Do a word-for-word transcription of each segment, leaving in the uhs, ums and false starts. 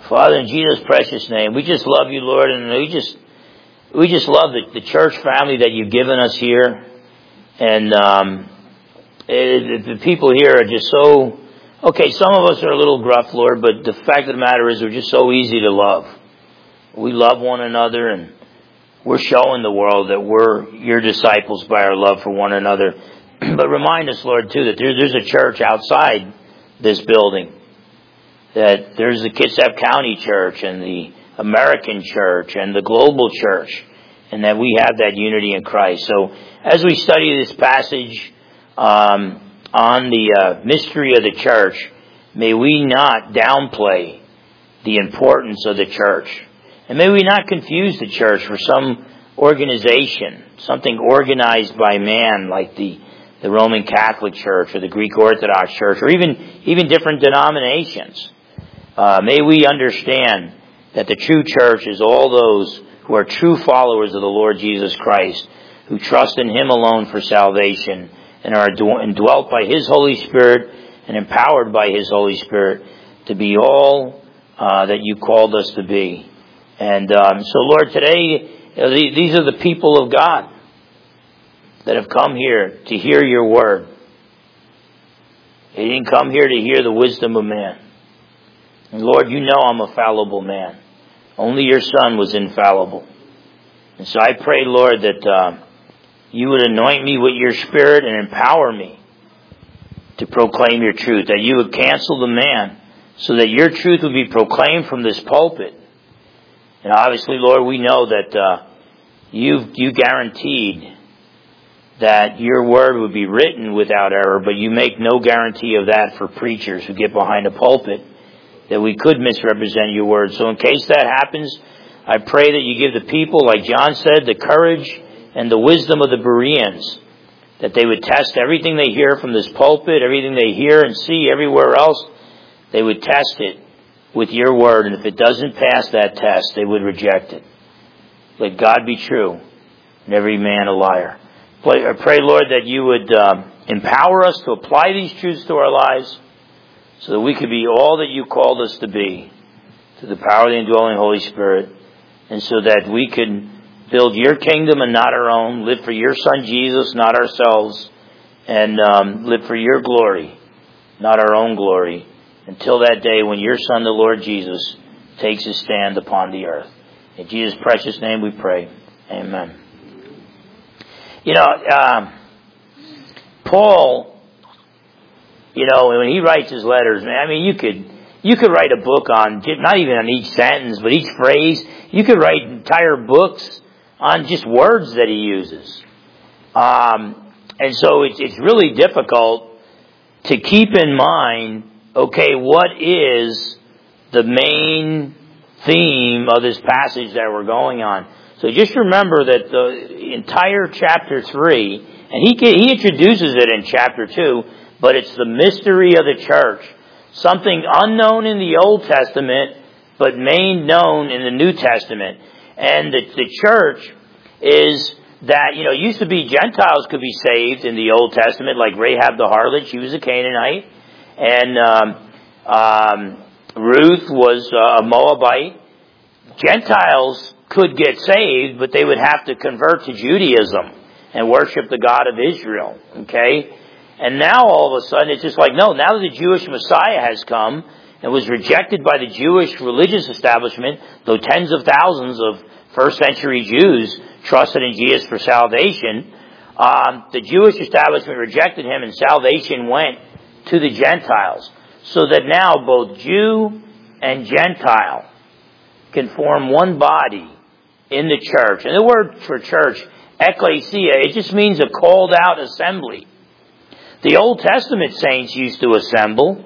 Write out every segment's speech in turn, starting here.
Father, in Jesus' precious name, we just love you, Lord, and we just we just love the, the church family that you've given us here. And um, it, the people here are just so, okay, some of us are a little gruff, Lord, but the fact of the matter is we're just so easy to love. We love one another, and we're showing the world that we're your disciples by our love for one another. But remind us, Lord, too, that there, there's a church outside this building. That there's the Kitsap County Church and the American Church and the Global Church, and that we have that unity in Christ. So as we study this passage um, on the uh, mystery of the church, may we not downplay the importance of the church. And may we not confuse the church for some organization, something organized by man like the, the Roman Catholic Church or the Greek Orthodox Church or even, even different denominations. Uh, may we understand that the true church is all those who are true followers of the Lord Jesus Christ, who trust in Him alone for salvation and are indwelt by His Holy Spirit and empowered by His Holy Spirit to be all uh, that you called us to be. And um, so, Lord, today, you know, these are the people of God that have come here to hear your word. They didn't come here to hear the wisdom of man. And Lord, you know I'm a fallible man. Only your Son was infallible. And so I pray, Lord, that uh, you would anoint me with your Spirit and empower me to proclaim your truth. That you would cancel the man so that your truth would be proclaimed from this pulpit. And obviously, Lord, we know that uh, you you guaranteed that your word would be written without error, but you make no guarantee of that for preachers who get behind a pulpit, that we could misrepresent your word. So in case that happens, I pray that you give the people, like John said, the courage and the wisdom of the Bereans, that they would test everything they hear from this pulpit, everything they hear and see everywhere else, they would test it with your word, and if it doesn't pass that test, they would reject it. Let God be true, and every man a liar. I pray, Lord, that you would um, empower us to apply these truths to our lives, so that we could be all that you called us to be, through the power of the indwelling Holy Spirit, and so that we can build your kingdom and not our own, live for your Son Jesus, not ourselves, and um, live for your glory, not our own glory, until that day when your Son, the Lord Jesus, takes his stand upon the earth. In Jesus' precious name we pray. Amen. You know, uh, Paul, you know, when he writes his letters, man, I mean, you could you could write a book on, not even on each sentence, but each phrase. You could write entire books on just words that he uses. Um, and so it's, it's really difficult to keep in mind, okay, what is the main theme of this passage that we're going on? So just remember that the entire chapter three, and he he introduces it in chapter two, but it's the mystery of the church. Something unknown in the Old Testament, but made known in the New Testament. And the, the church is that, you know, it used to be Gentiles could be saved in the Old Testament, like Rahab the harlot, she was a Canaanite. And um, um, Ruth was a Moabite. Gentiles could get saved, but they would have to convert to Judaism and worship the God of Israel. Okay? And now all of a sudden it's just like, no, now that the Jewish Messiah has come and was rejected by the Jewish religious establishment, though tens of thousands of first century Jews trusted in Jesus for salvation, um, the Jewish establishment rejected him and salvation went to the Gentiles. So that now both Jew and Gentile can form one body in the church. And the word for church, ecclesia, it just means a called out assembly. The Old Testament saints used to assemble.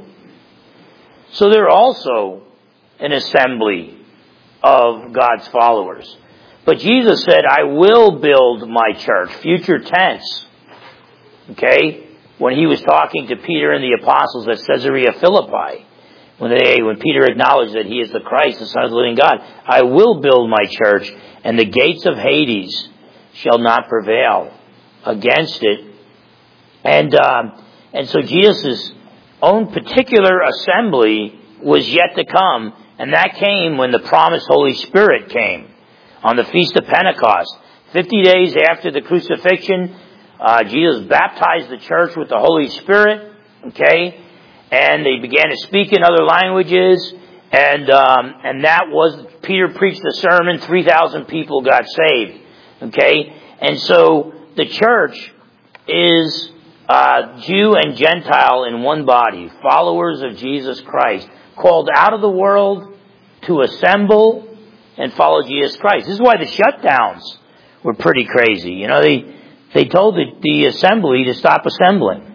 So they're also an assembly of God's followers. But Jesus said, I will build my church. Future tense. Okay? When he was talking to Peter and the apostles at Caesarea Philippi, when they, when Peter acknowledged that he is the Christ, the Son of the living God, I will build my church, and the gates of Hades shall not prevail against it. And um, and so Jesus' own particular assembly was yet to come, And that came when the promised Holy Spirit came on the Feast of Pentecost. Fifty days after the crucifixion, uh, Jesus baptized the church with the Holy Spirit, okay? And they began to speak in other languages, and um, and that was, Peter preached the sermon, three thousand people got saved, okay? And so the church is uh, Jew and Gentile in one body, followers of Jesus Christ, called out of the world to assemble and follow Jesus Christ. This is why the shutdowns were pretty crazy. You know, they they told the, the assembly to stop assembling.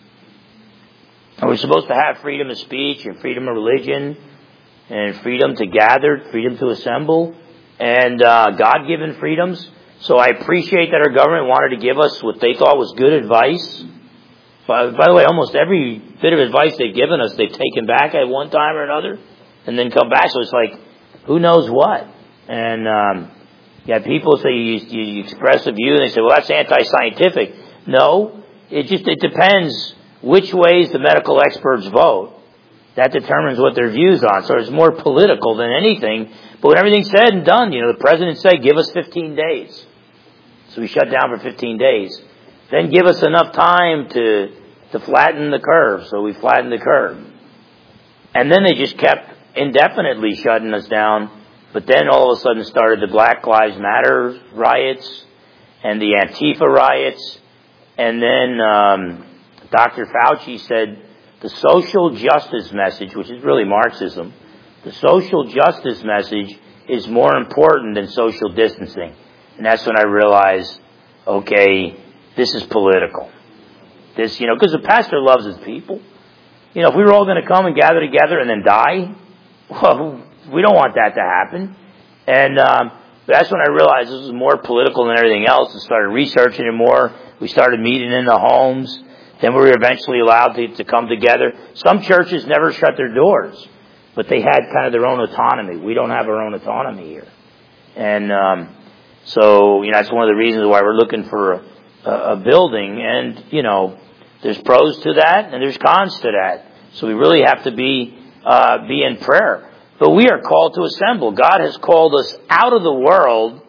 And we're supposed to have freedom of speech and freedom of religion and freedom to gather, freedom to assemble, and uh, God-given freedoms. So I appreciate that our government wanted to give us what they thought was good advice. By, by the way, almost every bit of advice they've given us, they've taken back at one time or another and then come back. So it's like, who knows what? And um, yeah, people say you, you express a view and they say, well, that's anti-scientific. No, it just it depends which ways the medical experts vote. That determines what their views are. So it's more political than anything. But when everything's said and done, you know, the president said, give us fifteen days. So we shut down for fifteen days. Then give us enough time to to flatten the curve. So we flattened the curve. And then they just kept indefinitely shutting us down. But then all of a sudden started the Black Lives Matter riots and the Antifa riots. And then um, Doctor Fauci said the social justice message, which is really Marxism, the social justice message is more important than social distancing. And that's when I realized, okay, this is political. This, you know, because the pastor loves his people. You know, if we were all going to come and gather together and then die, well, we don't want that to happen. And um, that's when I realized this was more political than everything else, and started researching it more. We started meeting in the homes. Then we were eventually allowed to, to come together. Some churches never shut their doors, but they had kind of their own autonomy. We don't have our own autonomy here. And um, so, you know, that's one of the reasons why we're looking for a, a building. And, you know, there's pros to that and there's cons to that. So we really have to be uh, be in prayer. But we are called to assemble. God has called us out of the world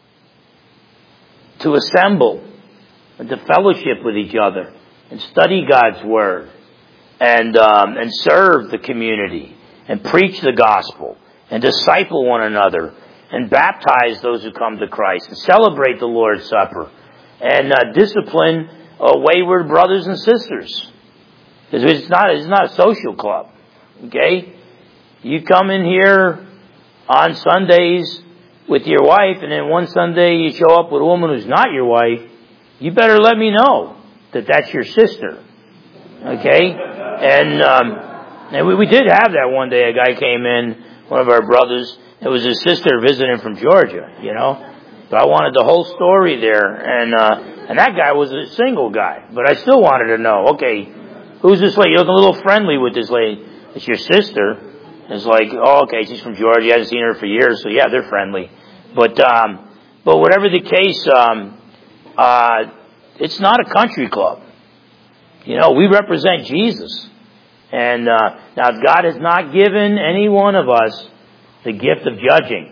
to assemble and to fellowship with each other and study God's Word and um, and serve the community and preach the gospel and disciple one another and baptize those who come to Christ and celebrate the Lord's Supper and uh, discipline uh, wayward brothers and sisters. Because it's not, it's not a social club, okay? You come in here on Sundays with your wife, and then one Sunday you show up with a woman who's not your wife, you better let me know that that's your sister, okay? And um, and we, we did have that one day. A guy came in, one of our brothers. It was his sister visiting from Georgia, you know. But I wanted the whole story there, and uh, and that guy was a single guy. But I still wanted to know, okay, who's this lady? You're looking a little friendly with this lady. It's your sister. It's like, oh, okay, she's from Georgia. I haven't seen her for years, so yeah, they're friendly. But um, but whatever the case, um, uh, it's not a country club. You know, we represent Jesus. And uh, now God has not given any one of us the gift of judging.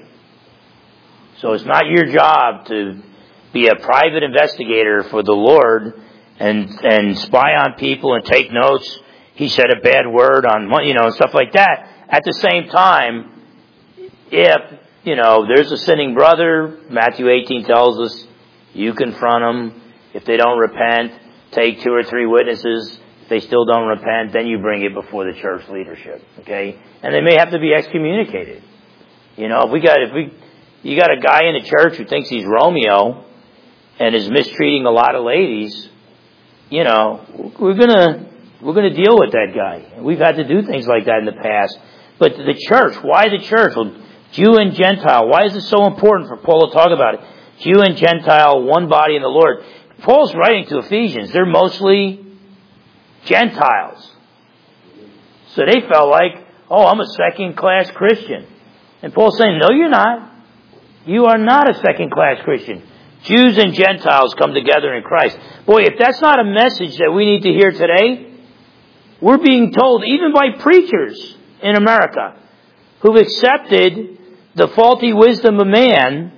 So it's not your job to be a private investigator for the Lord and and spy on people and take notes. He said a bad word on, you know, stuff like that. At the same time, if, you know, there's a sinning brother, Matthew eighteen tells us, you confront them. If they don't repent, take two or three witnesses. If they still don't repent, then you bring it before the church leadership, okay? And they may have to be excommunicated. You know, if we got, if we, you got a guy in the church who thinks he's Romeo and is mistreating a lot of ladies, you know, we're gonna, we're gonna deal with that guy. We've had to do things like that in the past. But the church, why the church? Well, Jew and Gentile. Why is it so important for Paul to talk about it? Jew and Gentile, one body in the Lord. Paul's writing to Ephesians. They're mostly Gentiles. So they felt like, oh, I'm a second-class Christian. And Paul's saying, no, you're not. You are not a second-class Christian. Jews and Gentiles come together in Christ. Boy, if that's not a message that we need to hear today, we're being told, even by preachers in America, who've accepted the faulty wisdom of man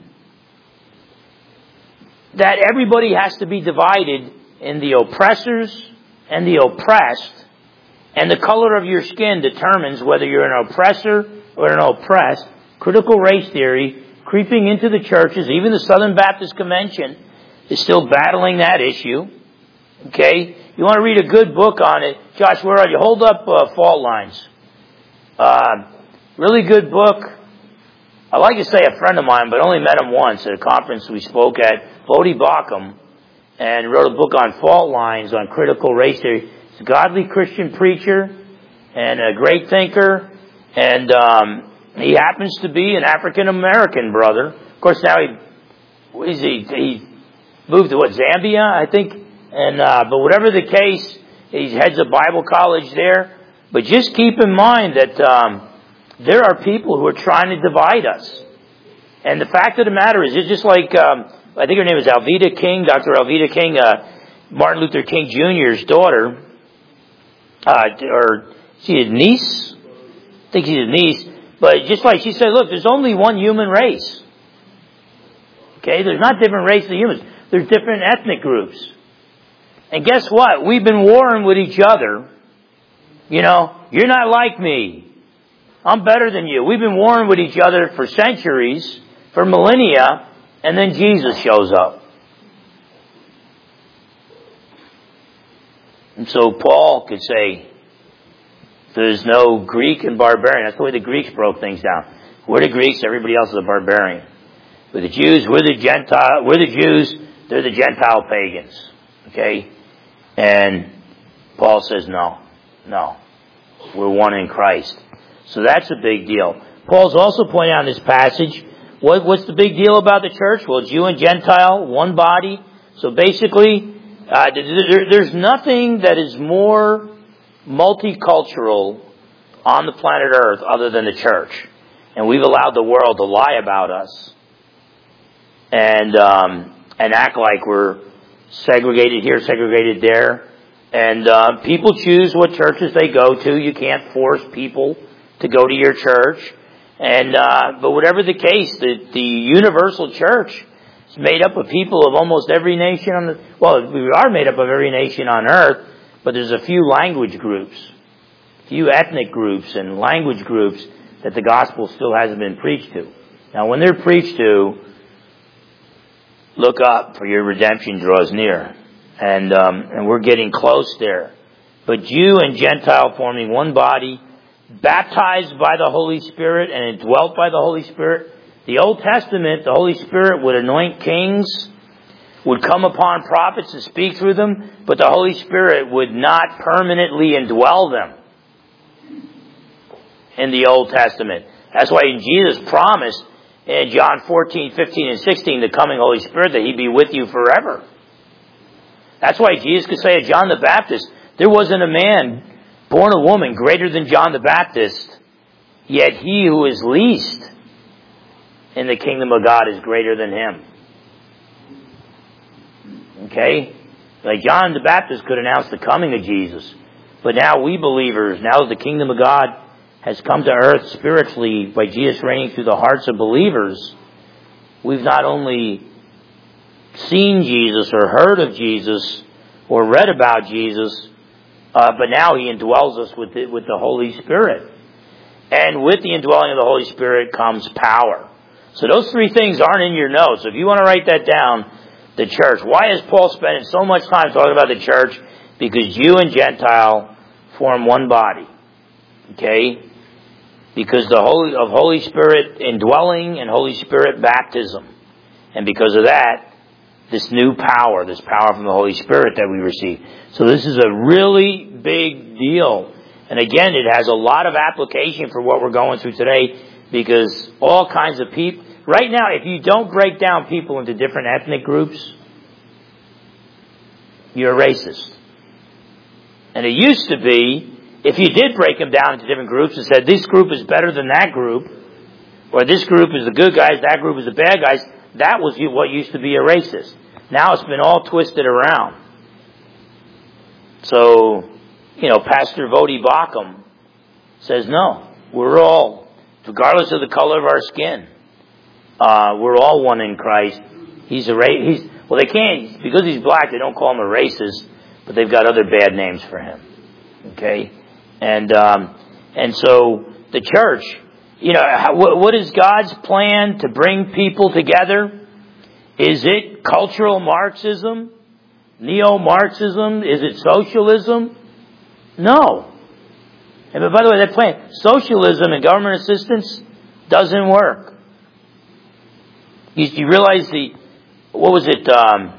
that everybody has to be divided in the oppressors and the oppressed, and the color of your skin determines whether you're an oppressor or an oppressed. Critical race theory creeping into the churches. Even the Southern Baptist Convention is still battling that issue. Okay? You want to read a good book on it? Josh, where are you? Hold up uh, Fault Lines. Uh, really good book. I like to say a friend of mine, but only met him once at a conference we spoke at, Bodie Baucham, and wrote a book on fault lines, on critical race theory. He's a godly Christian preacher and a great thinker, and um, he happens to be an African-American brother. Of course, now he, what is he, he moved to what, Zambia, I think? And uh, but whatever the case, he heads a Bible college there. But just keep in mind that um, there are people who are trying to divide us. And the fact of the matter is, it's just like, um, I think her name is Alveda King, Doctor Alveda King, uh, Martin Luther King Junior's daughter, uh, or she his niece? I think she's his niece. But just like she said, look, there's only one human race. Okay, there's not different races of humans. There's different ethnic groups. And guess what? We've been warring with each other. You know, you're not like me. I'm better than you. We've been warring with each other for centuries, for millennia, and then Jesus shows up. And so Paul could say, there's no Greek and barbarian. That's the way the Greeks broke things down. We're the Greeks, everybody else is a barbarian. We're the Jews, we're the Gentile, we're the Jews, they're the Gentile pagans. Okay? And Paul says, no, no. We're one in Christ. So that's a big deal. Paul's also pointing out in this passage, what, what's the big deal about the church? Well, Jew and Gentile, one body. So basically, uh, there, there's nothing that is more multicultural on the planet Earth other than the church. And we've allowed the world to lie about us and um, and act like we're segregated here, segregated there. And uh, people choose what churches they go to. You can't force people to go to your church. And uh, but whatever the case, the, the universal church is made up of people of almost every nation on the... Well, we are made up of every nation on earth, but there's a few language groups, a few ethnic groups and language groups that the gospel still hasn't been preached to. Now, when they're preached to, look up, for your redemption draws near. And um, and we're getting close there. But Jew and Gentile forming one body, baptized by the Holy Spirit and indwelt by the Holy Spirit. The Old Testament, the Holy Spirit would anoint kings, would come upon prophets and speak through them, but the Holy Spirit would not permanently indwell them in the Old Testament. That's why Jesus promised in John fourteen, fifteen, and sixteen, the coming Holy Spirit, that He'd be with you forever. That's why Jesus could say to John the Baptist, there wasn't a man born of woman greater than John the Baptist, yet he who is least in the kingdom of God is greater than him. Okay? Like John the Baptist could announce the coming of Jesus. But now we believers, now that the kingdom of God has come to earth spiritually by Jesus reigning through the hearts of believers, we've not only seen Jesus or heard of Jesus or read about Jesus, uh, but now He indwells us with the, with the Holy Spirit. And with the indwelling of the Holy Spirit comes power. So those three things aren't in your notes. So if you want to write that down, the church. Why is Paul spending so much time talking about the church? Because Jew and Gentile form one body. Okay? Because the Holy of Holy Spirit indwelling and Holy Spirit baptism. And because of that, this new power, this power from the Holy Spirit that we receive. So this is a really big deal. And again, it has a lot of application for what we're going through today, because all kinds of people... Right now, if you don't break down people into different ethnic groups, you're a racist. And it used to be, if you did break them down into different groups and said, this group is better than that group, or this group is the good guys, that group is the bad guys, that was what used to be a racist. Now it's been all twisted around. So, you know, Pastor Bodie Baucham says, no, we're all regardless of the color of our skin. Uh, we're all one in Christ. He's a ra- he's well, they can't, because he's black, they don't call him a racist, but they've got other bad names for him. Okay? And, um, and so the church, you know, how, what is God's plan to bring people together? Is it cultural Marxism? Neo-Marxism? Is it socialism? No. And by the way, that plan, socialism and government assistance doesn't work. You, you realize the, what was it, um,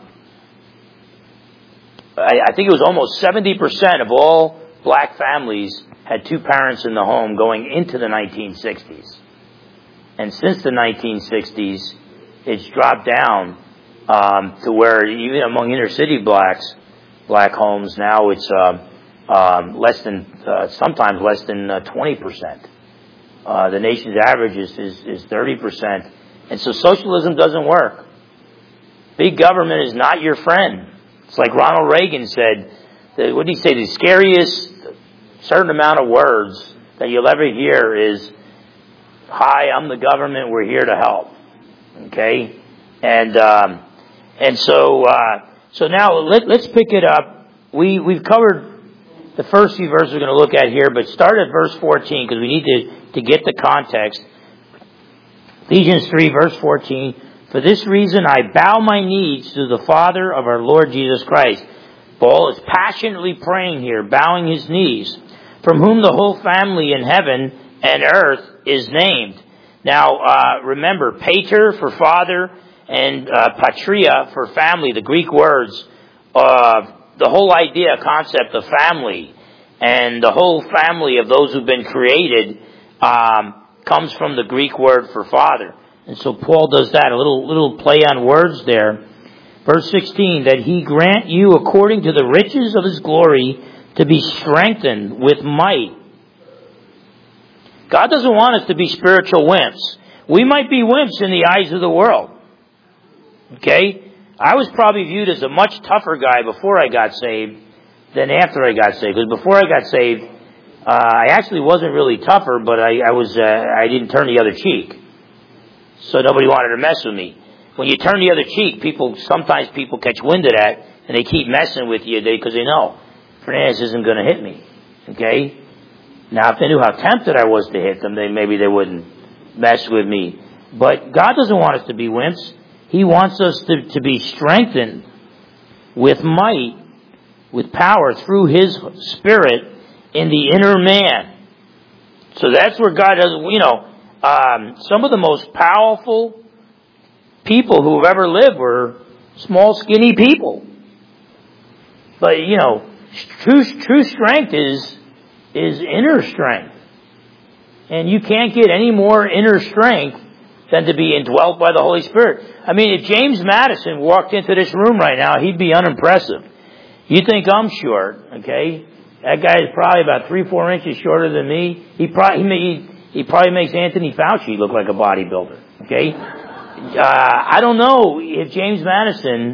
I, I think it was almost seventy percent of all black families had two parents in the home going into the nineteen sixties. And since the nineteen sixties, it's dropped down um, to where even among inner city blacks, black homes now, it's um, um, less than, uh, sometimes less than uh, twenty percent. Uh, the nation's average is, is, is thirty percent. And so socialism doesn't work. Big government is not your friend. It's like Ronald Reagan said, the, what did he say, the scariest certain amount of words that you'll ever hear is, hi, I'm the government, we're here to help. Okay? And um, and so uh, so now let, let's pick it up. We, we've covered the first few verses we're going to look at here, but start at verse fourteen because we need to, to get the context. Ephesians three, verse fourteen. For this reason I bow my knees to the Father of our Lord Jesus Christ. Paul is passionately praying here, bowing his knees, from whom the whole family in heaven and earth is named. Now, uh, remember, pater for father and uh, patria for family, the Greek words, uh, the whole idea, concept of family, and the whole family of those who've been created um, comes from the Greek word for father. And so Paul does that, a little little play on words there. Verse sixteen, that he grant you according to the riches of his glory to be strengthened with might. God doesn't want us to be spiritual wimps. We might be wimps in the eyes of the world. Okay? I was probably viewed as a much tougher guy before I got saved than after I got saved. Because before I got saved, uh, I actually wasn't really tougher, but I, I was uh, I didn't turn the other cheek. So nobody wanted to mess with me. When you turn the other cheek, people sometimes people catch wind of that, and they keep messing with you because they know Fernandez isn't going to hit me. Okay? Now, if they knew how tempted I was to hit them, then maybe they wouldn't mess with me. But God doesn't want us to be wimps. He wants us to, to be strengthened with might, with power through His Spirit in the inner man. So that's where God does, you know, um, some of the most powerful people who have ever lived were small, skinny people. But, you know, true, true strength is is inner strength. And you can't get any more inner strength than to be indwelt by the Holy Spirit. I mean, if James Madison walked into this room right now, he'd be unimpressive. You think I'm short, okay? That guy is probably about three, four inches shorter than me. He probably he, he probably makes Anthony Fauci look like a bodybuilder, okay? Uh, I don't know if James Madison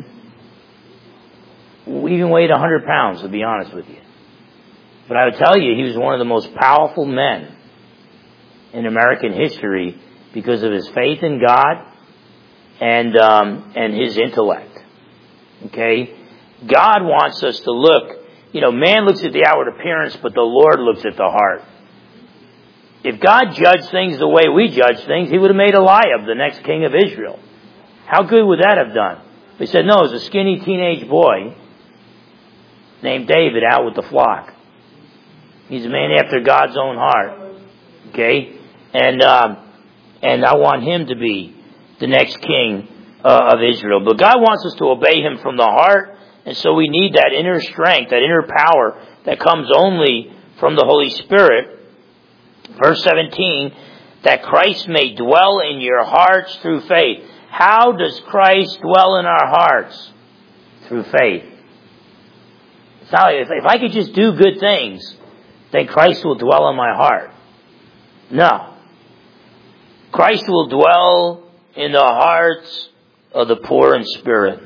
even weighed one hundred pounds, to be honest with you. But I would tell you, he was one of the most powerful men in American history because of his faith in God and um, and his intellect. Okay? God wants us to look. You know, man looks at the outward appearance, but the Lord looks at the heart. If God judged things the way we judge things, He would have made Eliab the next king of Israel. How good would that have done? He said, no, it was a skinny teenage boy named David out with the flock. He's a man after God's own heart. Okay? And um, and I want him to be the next king uh, of Israel. But God wants us to obey Him from the heart. And so we need that inner strength, that inner power that comes only from the Holy Spirit. Verse seventeen, that Christ may dwell in your hearts through faith. How does Christ dwell in our hearts? Through faith. It's not like if, if I could just do good things, then Christ will dwell in my heart. No. Christ will dwell in the hearts of the poor in spirit.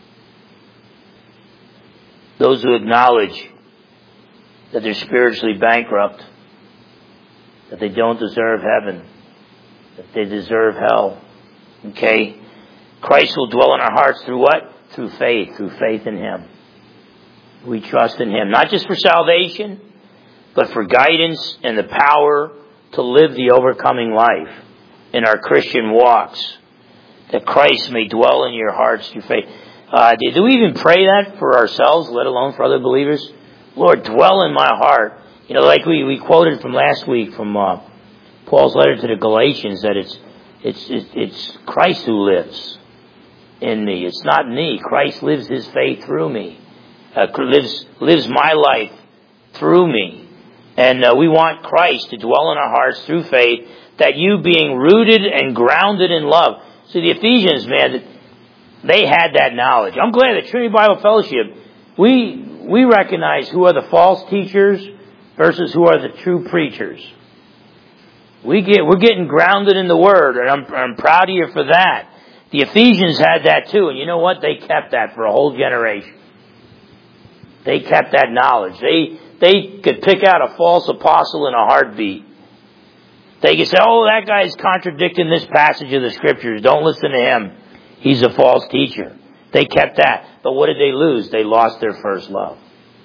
Those who acknowledge that they're spiritually bankrupt, that they don't deserve heaven, that they deserve hell. Okay? Christ will dwell in our hearts through what? Through faith. Through faith in Him. We trust in Him. Not just for salvation, but for guidance and the power to live the overcoming life in our Christian walks. That Christ may dwell in your hearts through faith. Uh, do, do we even pray that for ourselves, let alone for other believers? Lord, dwell in my heart. You know, like we, we quoted from last week from uh, Paul's letter to the Galatians, that it's, it's, it's, it's Christ who lives in me. It's not me. Christ lives His faith through me. Uh, lives, lives my life through me. And uh, we want Christ to dwell in our hearts through faith, that you being rooted and grounded in love. See, the Ephesians, man, they had that knowledge. I'm glad that Trinity Bible Fellowship, we we recognize who are the false teachers versus who are the true preachers. We get, we're getting grounded in the Word, and I'm, I'm proud of you for that. The Ephesians had that too, and you know what? They kept that for a whole generation. They kept that knowledge. They they could pick out a false apostle in a heartbeat. They could say, oh, that guy's contradicting this passage of the Scriptures. Don't listen to him. He's a false teacher. They kept that. But what did they lose? They lost their first love.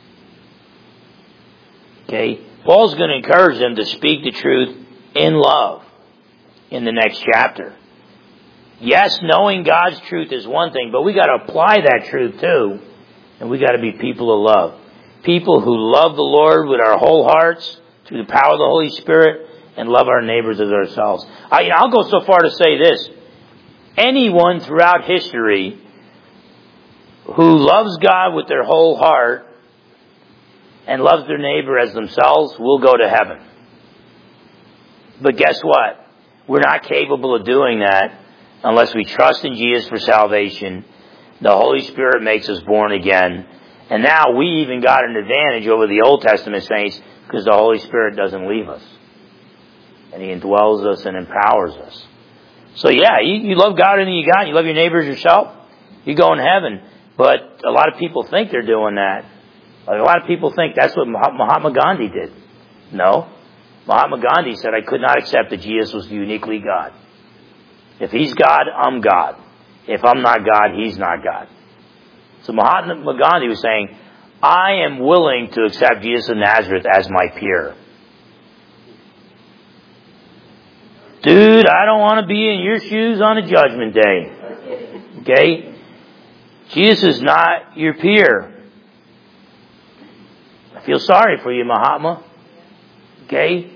Okay? Paul's going to encourage them to speak the truth in love in the next chapter. Yes, knowing God's truth is one thing, but we got to apply that truth too. And we got to be people of love. People who love the Lord with our whole hearts, through the power of the Holy Spirit, and love our neighbors as ourselves. I, I'll go so far to say this. Anyone throughout history who loves God with their whole heart and loves their neighbor as themselves will go to heaven. But guess what? We're not capable of doing that unless we trust in Jesus for salvation. The Holy Spirit makes us born again. And now we even got an advantage over the Old Testament saints because the Holy Spirit doesn't leave us. And He indwells us and empowers us. So yeah, you, you love God and you got it. You love your neighbors yourself. You go in heaven. But a lot of people think they're doing that. Like a lot of people think that's what Mahatma Gandhi did. No. Mahatma Gandhi said, I could not accept that Jesus was uniquely God. If He's God, I'm God. If I'm not God, He's not God. So Mahatma Gandhi was saying, I am willing to accept Jesus of Nazareth as my peer. Dude, I don't want to be in your shoes on a judgment day. Okay? Jesus is not your peer. I feel sorry for you, Mahatma. Okay?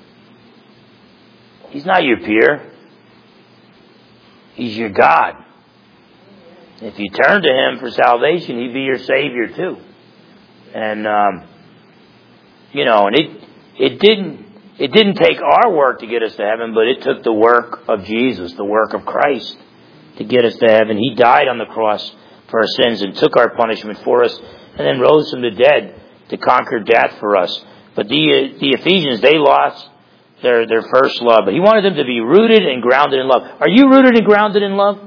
He's not your peer. He's your God. If you turn to Him for salvation, He'd be your Savior too. And, um, you know, and it, it didn't, it didn't take our work to get us to heaven, but it took the work of Jesus, the work of Christ, to get us to heaven. He died on the cross for our sins and took our punishment for us, and then rose from the dead to conquer death for us. But the the Ephesians, they lost their, their first love. But He wanted them to be rooted and grounded in love. Are you rooted and grounded in love?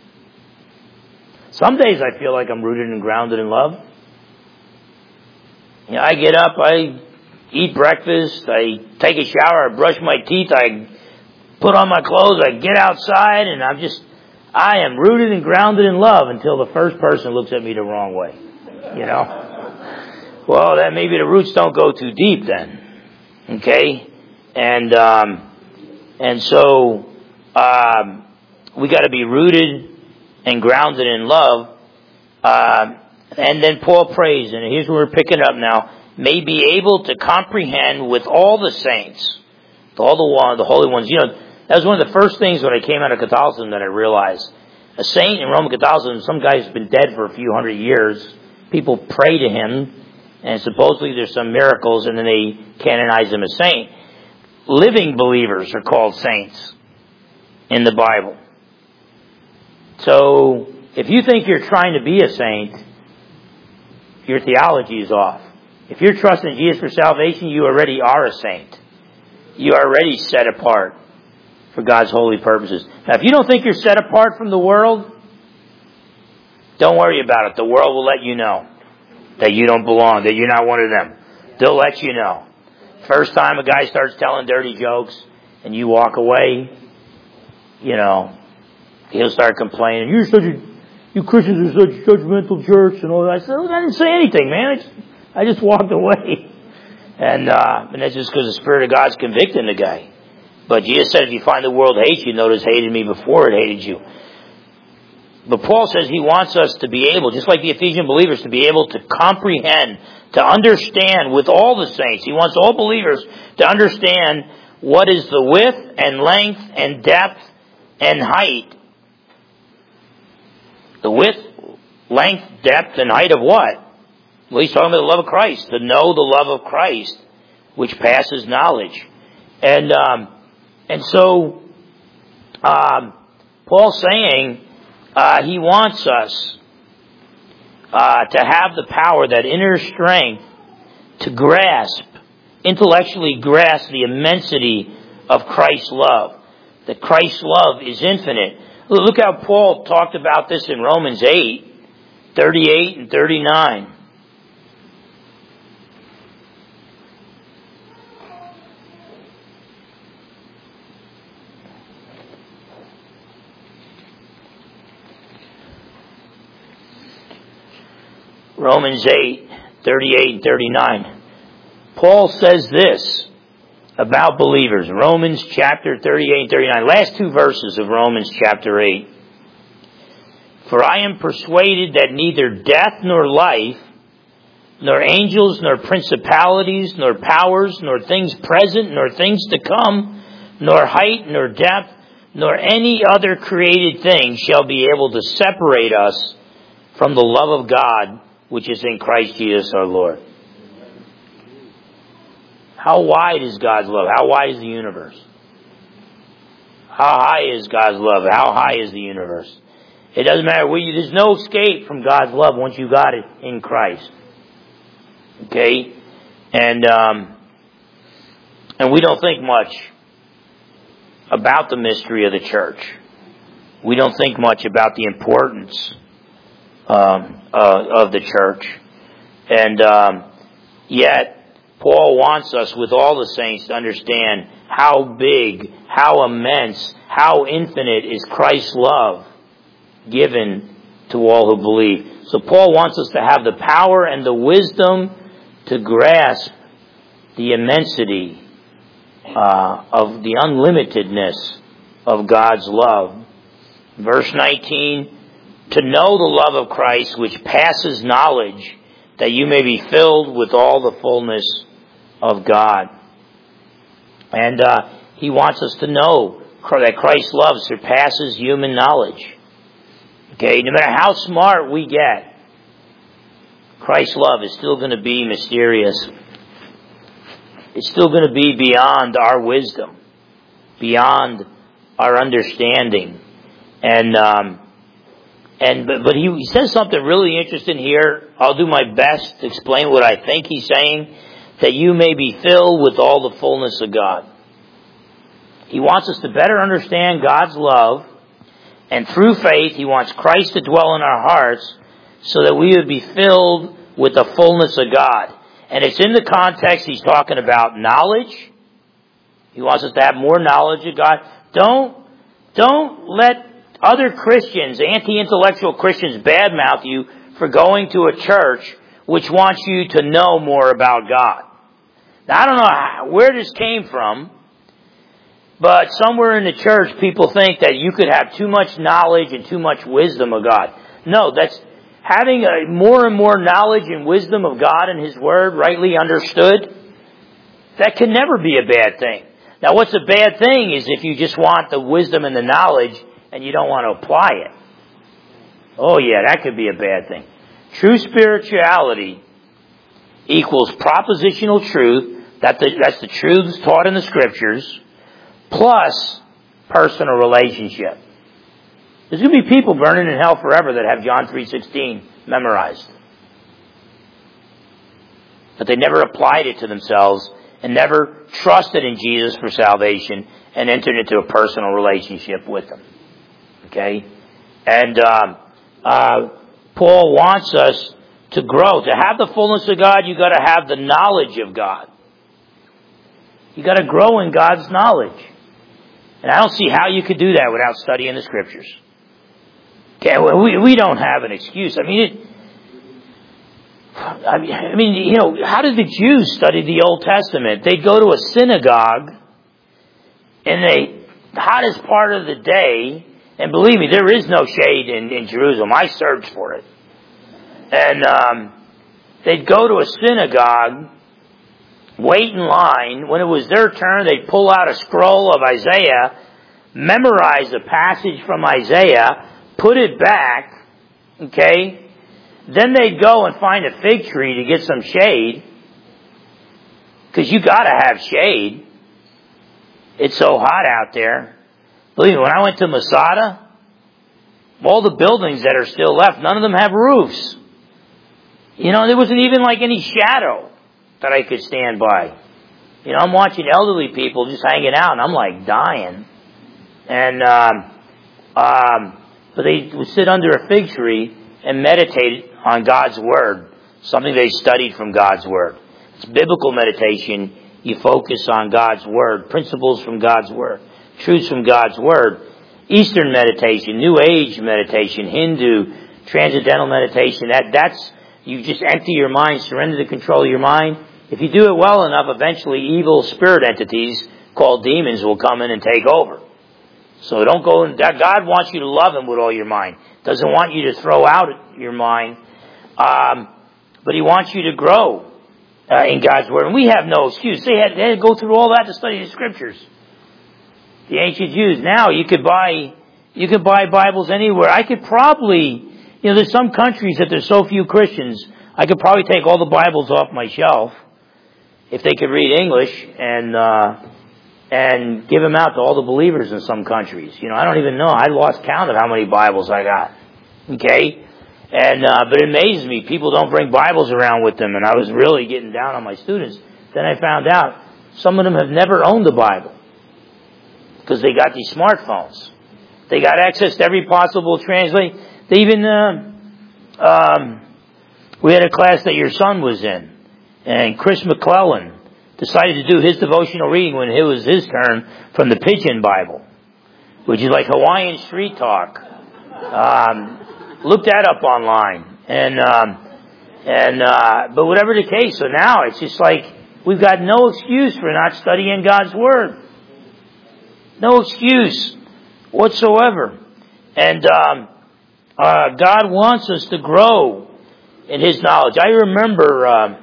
Some days I feel like I'm rooted and grounded in love. You know, I get up, I eat breakfast, I take a shower, I brush my teeth, I put on my clothes, I get outside, and I'm just, I am rooted and grounded in love until the first person looks at me the wrong way. You know? Well, that maybe the roots don't go too deep then. Okay? And, um, and so, um, we gotta be rooted and grounded in love. Uh, and then Paul prays, and here's where we're picking up now, may be able to comprehend with all the saints, all the one, the holy ones. You know, that was one of the first things when I came out of Catholicism that I realized. A saint in Roman Catholicism, some guy's been dead for a few hundred years. People pray to him, and supposedly there's some miracles, and then they canonize him as saint. Living believers are called saints in the Bible. So, if you think you're trying to be a saint, your theology is off. If you're trusting Jesus for salvation, you already are a saint. You are already set apart for God's holy purposes. Now, if you don't think you're set apart from the world, don't worry about it. The world will let you know that you don't belong, that you're not one of them. They'll let you know. First time a guy starts telling dirty jokes and you walk away, you know, he'll start complaining. You're such a, you Christians are such a judgmental church and all that. I said, look, I didn't say anything, man. I just, I just walked away. And, uh, and that's just because the Spirit of God's convicting the guy. But Jesus said, if you find the world hates you, notice hated me before it hated you. But Paul says he wants us to be able, just like the Ephesian believers, to be able to comprehend, to understand with all the saints. He wants all believers to understand what is the width and length and depth and height. The width, length, depth, and height of what? Well, he's talking about the love of Christ. To know the love of Christ, which passes knowledge. And um, and so, um, Paul's saying uh, he wants us uh, to have the power, that inner strength, to grasp, intellectually grasp the immensity of Christ's love. That Christ's love is infinite. Look how Paul talked about this in Romans eight, thirty-eight and thirty-nine. Romans eight, thirty-eight and thirty-nine. Paul says this about believers. Romans chapter thirty-eight and thirty-nine. Last two verses of Romans chapter eight. For I am persuaded that neither death nor life, nor angels, nor principalities, nor powers, nor things present, nor things to come, nor height, nor depth, nor any other created thing shall be able to separate us from the love of God, which is in Christ Jesus our Lord. How wide is God's love? How wide is the universe? How high is God's love? How high is the universe? It doesn't matter. There's no escape from God's love once you got it in Christ. Okay? And, um, and we don't think much about the mystery of the church. We don't think much about the importance um, uh, of the church. And um, yet, Paul wants us, with all the saints, to understand how big, how immense, how infinite is Christ's love given to all who believe. So Paul wants us to have the power and the wisdom to grasp the immensity uh, of the unlimitedness of God's love. Verse nineteen, to know the love of Christ which passes knowledge, that you may be filled with all the fullness of God. And uh, he wants us to know that Christ's love surpasses human knowledge. Okay, no matter how smart we get, Christ's love is still going to be mysterious. It's still going to be beyond our wisdom, beyond our understanding. And um, and but, but he, he says something really interesting here. I'll do my best to explain what I think he's saying. That you may be filled with all the fullness of God. He wants us to better understand God's love. And through faith, he wants Christ to dwell in our hearts so that we would be filled with the fullness of God. And it's in the context he's talking about knowledge. He wants us to have more knowledge of God. Don't, don't let other Christians, anti-intellectual Christians, badmouth you for going to a church which wants you to know more about God. Now, I don't know how, where this came from, but somewhere in the church, people think that you could have too much knowledge and too much wisdom of God. No, that's having a more and more knowledge and wisdom of God and His Word, rightly understood. That can never be a bad thing. Now, what's a bad thing is if you just want the wisdom and the knowledge and you don't want to apply it. Oh yeah, that could be a bad thing. True spirituality equals propositional truth. That the, that's the truths taught in the Scriptures, plus personal relationship. There's going to be people burning in hell forever that have John three sixteen memorized. But they never applied it to themselves and never trusted in Jesus for salvation and entered into a personal relationship with Him. Okay? And um, uh, Paul wants us to grow. To have the fullness of God, you've got to have the knowledge of God. You've got to grow in God's knowledge. And I don't see how you could do that without studying the Scriptures. Okay, well, we, we don't have an excuse. I mean, it, I mean, I mean, you know, how did the Jews study the Old Testament? They'd go to a synagogue in the hottest part of the day, and believe me, there is no shade in, in Jerusalem. I searched for it. And um, they'd go to a synagogue, wait in line. When it was their turn, they'd pull out a scroll of Isaiah, memorize a passage from Isaiah, put it back, okay? Then they'd go and find a fig tree to get some shade, because you got to have shade. It's so hot out there. Believe me, when I went to Masada, all the buildings that are still left, none of them have roofs. You know, there wasn't even like any shadow that I could stand by. You know, I'm watching elderly people just hanging out, and I'm like dying. And um, um, but they would sit under a fig tree and meditate on God's Word, something they studied from God's Word. It's biblical meditation. You focus on God's Word, principles from God's Word, truths from God's Word. Eastern meditation, New Age meditation, Hindu, transcendental meditation, that, that's, you just empty your mind, surrender the control of your mind. If you do it well enough, eventually evil spirit entities called demons will come in and take over. So don't go, God wants you to love Him with all your mind. Doesn't want you to throw out your mind. Um, but He wants you to grow uh, in God's Word. And we have no excuse. They had, they had to go through all that to study the Scriptures. The ancient Jews. Now you could buy, you could buy Bibles anywhere. I could probably, you know, there's some countries that there's so few Christians, I could probably take all the Bibles off my shelf if they could read English and, uh, and give them out to all the believers in some countries. You know, I don't even know. I lost count of how many Bibles I got. Okay? And, uh, but it amazes me. People don't bring Bibles around with them, and I was really getting down on my students. Then I found out some of them have never owned a Bible because they got these smartphones. They got access to every possible translate. They even, uh, um, we had a class that your son was in, and Chris McClellan decided to do his devotional reading when it was his turn from the Pidgin Bible, which is like Hawaiian street talk. Um, look that up online. And, um, and, uh, but whatever the case, so now it's just like, we've got no excuse for not studying God's Word. No excuse whatsoever. And, um, uh, God wants us to grow in His knowledge. I remember, um,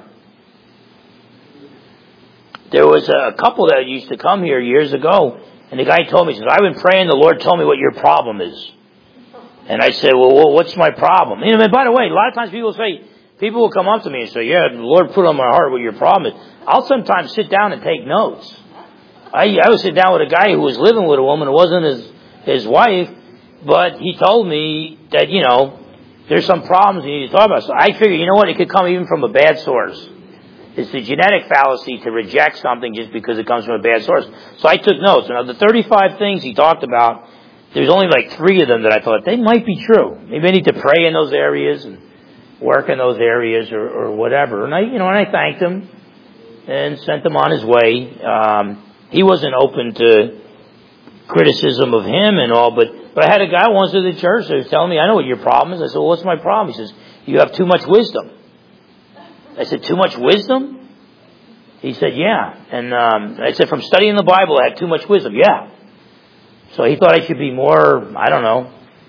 there was a couple that used to come here years ago, and the guy told me, he says, I've been praying, the Lord told me what your problem is. And I said, well, well what's my problem? You know, and by the way, a lot of times people say, people will come up to me and say, yeah, the Lord put on my heart what your problem is. I'll sometimes sit down and take notes. I, I would sit down with a guy who was living with a woman who wasn't his, his wife, but he told me that, you know, there's some problems you need to talk about. So I figured, you know what, it could come even from a bad source. It's the genetic fallacy to reject something just because it comes from a bad source. So I took notes. And of the thirty-five things he talked about, there's only like three of them that I thought, they might be true. Maybe I need to pray in those areas and work in those areas or, or whatever. And I, you know, and I thanked him and sent him on his way. Um, he wasn't open to criticism of him and all, but, but I had a guy once at the church that was telling me, I know what your problem is. I said, well, what's my problem? He says, you have too much wisdom. I said, too much wisdom? He said, yeah. And um, I said, from studying the Bible, I had too much wisdom. Yeah. So he thought I should be more, I don't know,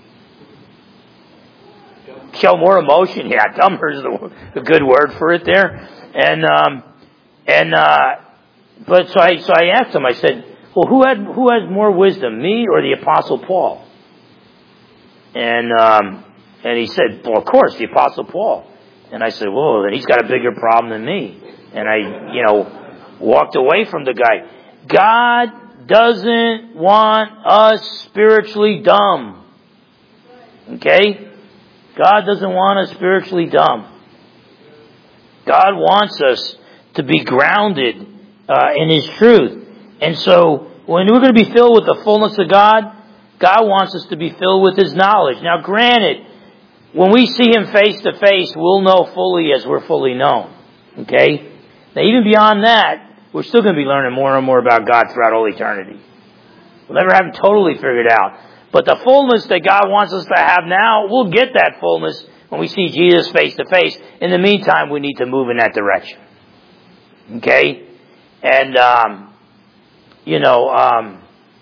show more emotion. Yeah, dumber is the, the good word for it there. And, um, and, uh, but so I, so I asked him, I said, well, who had, who has more wisdom, me or the Apostle Paul? And, um, and he said, well, of course, the Apostle Paul. And I said, whoa, then he's got a bigger problem than me. And I, you know, walked away from the guy. God doesn't want us spiritually dumb. Okay? God doesn't want us spiritually dumb. God wants us to be grounded uh, in His truth. And so, when we're going to be filled with the fullness of God, God wants us to be filled with His knowledge. Now, granted, when we see Him face to face, we'll know fully as we're fully known. Okay? Now, even beyond that, we're still going to be learning more and more about God throughout all eternity. We'll never have them totally figured out. But the fullness that God wants us to have now, we'll get that fullness when we see Jesus face to face. In the meantime, we need to move in that direction. Okay? And, um, you know, um,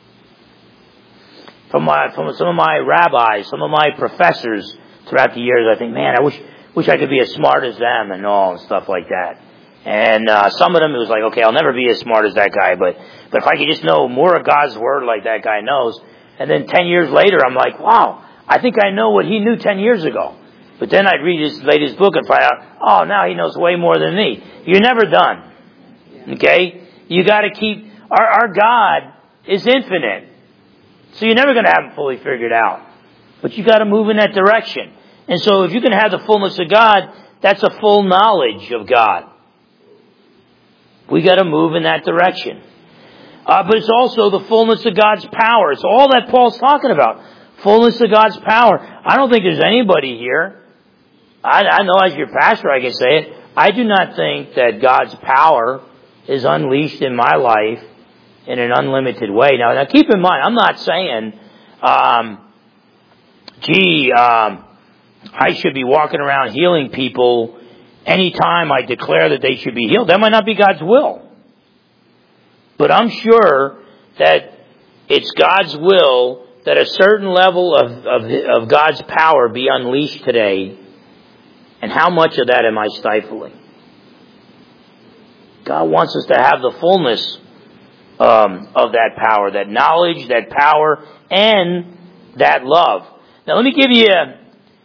from my, from some of my rabbis, some of my professors throughout the years, I think, man, I wish, wish I could be as smart as them and all and stuff like that. And, uh, some of them, it was like, okay, I'll never be as smart as that guy, but, but if I could just know more of God's Word like that guy knows, and then ten years later, I'm like, wow, I think I know what he knew ten years ago. But then I'd read his latest book and find out, oh, now he knows way more than me. You're never done. Okay? You gotta keep, our, our God is infinite. So you're never gonna have him fully figured out. But you gotta move in that direction. And so if you can have the fullness of God, that's a full knowledge of God. We gotta move in that direction. Uh, but it's also the fullness of God's power. It's all that Paul's talking about. Fullness of God's power. I don't think there's anybody here. I, I know as your pastor I can say it. I do not think that God's power is unleashed in my life in an unlimited way. Now, now keep in mind, I'm not saying, um, gee, um, I should be walking around healing people anytime I declare that they should be healed. That might not be God's will. But I'm sure that it's God's will that a certain level of, of, of God's power be unleashed today. And how much of that am I stifling? God wants us to have the fullness um, of that power, that knowledge, that power, and that love. Now let me give you a,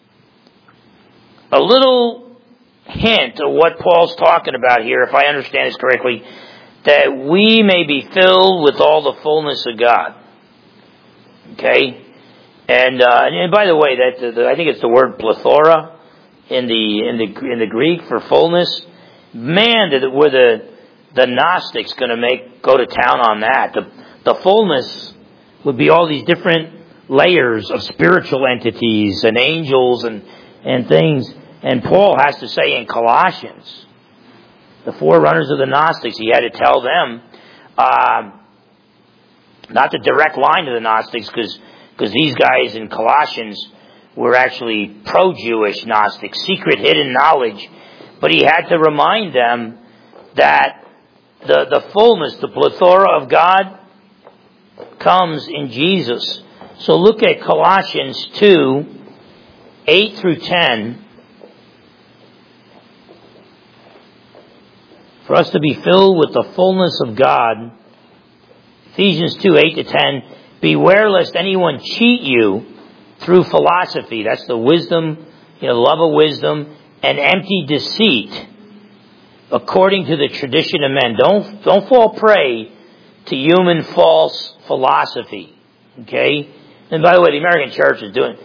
a little hint of what Paul's talking about here, if I understand this correctly, that we may be filled with all the fullness of God. Okay? And, uh, and by the way, that the, I think it's the word plethora in the in the in the Greek for fullness. Man, were the the Gnostics going to make go to town on that? The the fullness would be all these different layers of spiritual entities and angels and and things. And Paul has to say in Colossians, the forerunners of the Gnostics, he had to tell them, um, not the direct line to the Gnostics, because because these guys in Colossians were actually pro-Jewish Gnostics, secret hidden knowledge. But he had to remind them that the, the fullness, the plethora of God comes in Jesus. So look at Colossians two, eight through ten. For us to be filled with the fullness of God, Ephesians two, eight to ten, beware lest anyone cheat you through philosophy. That's the wisdom, you know, love of wisdom, and empty deceit, according to the tradition of men. Don't, don't fall prey to human false philosophy. Okay? And by the way, the American church is doing,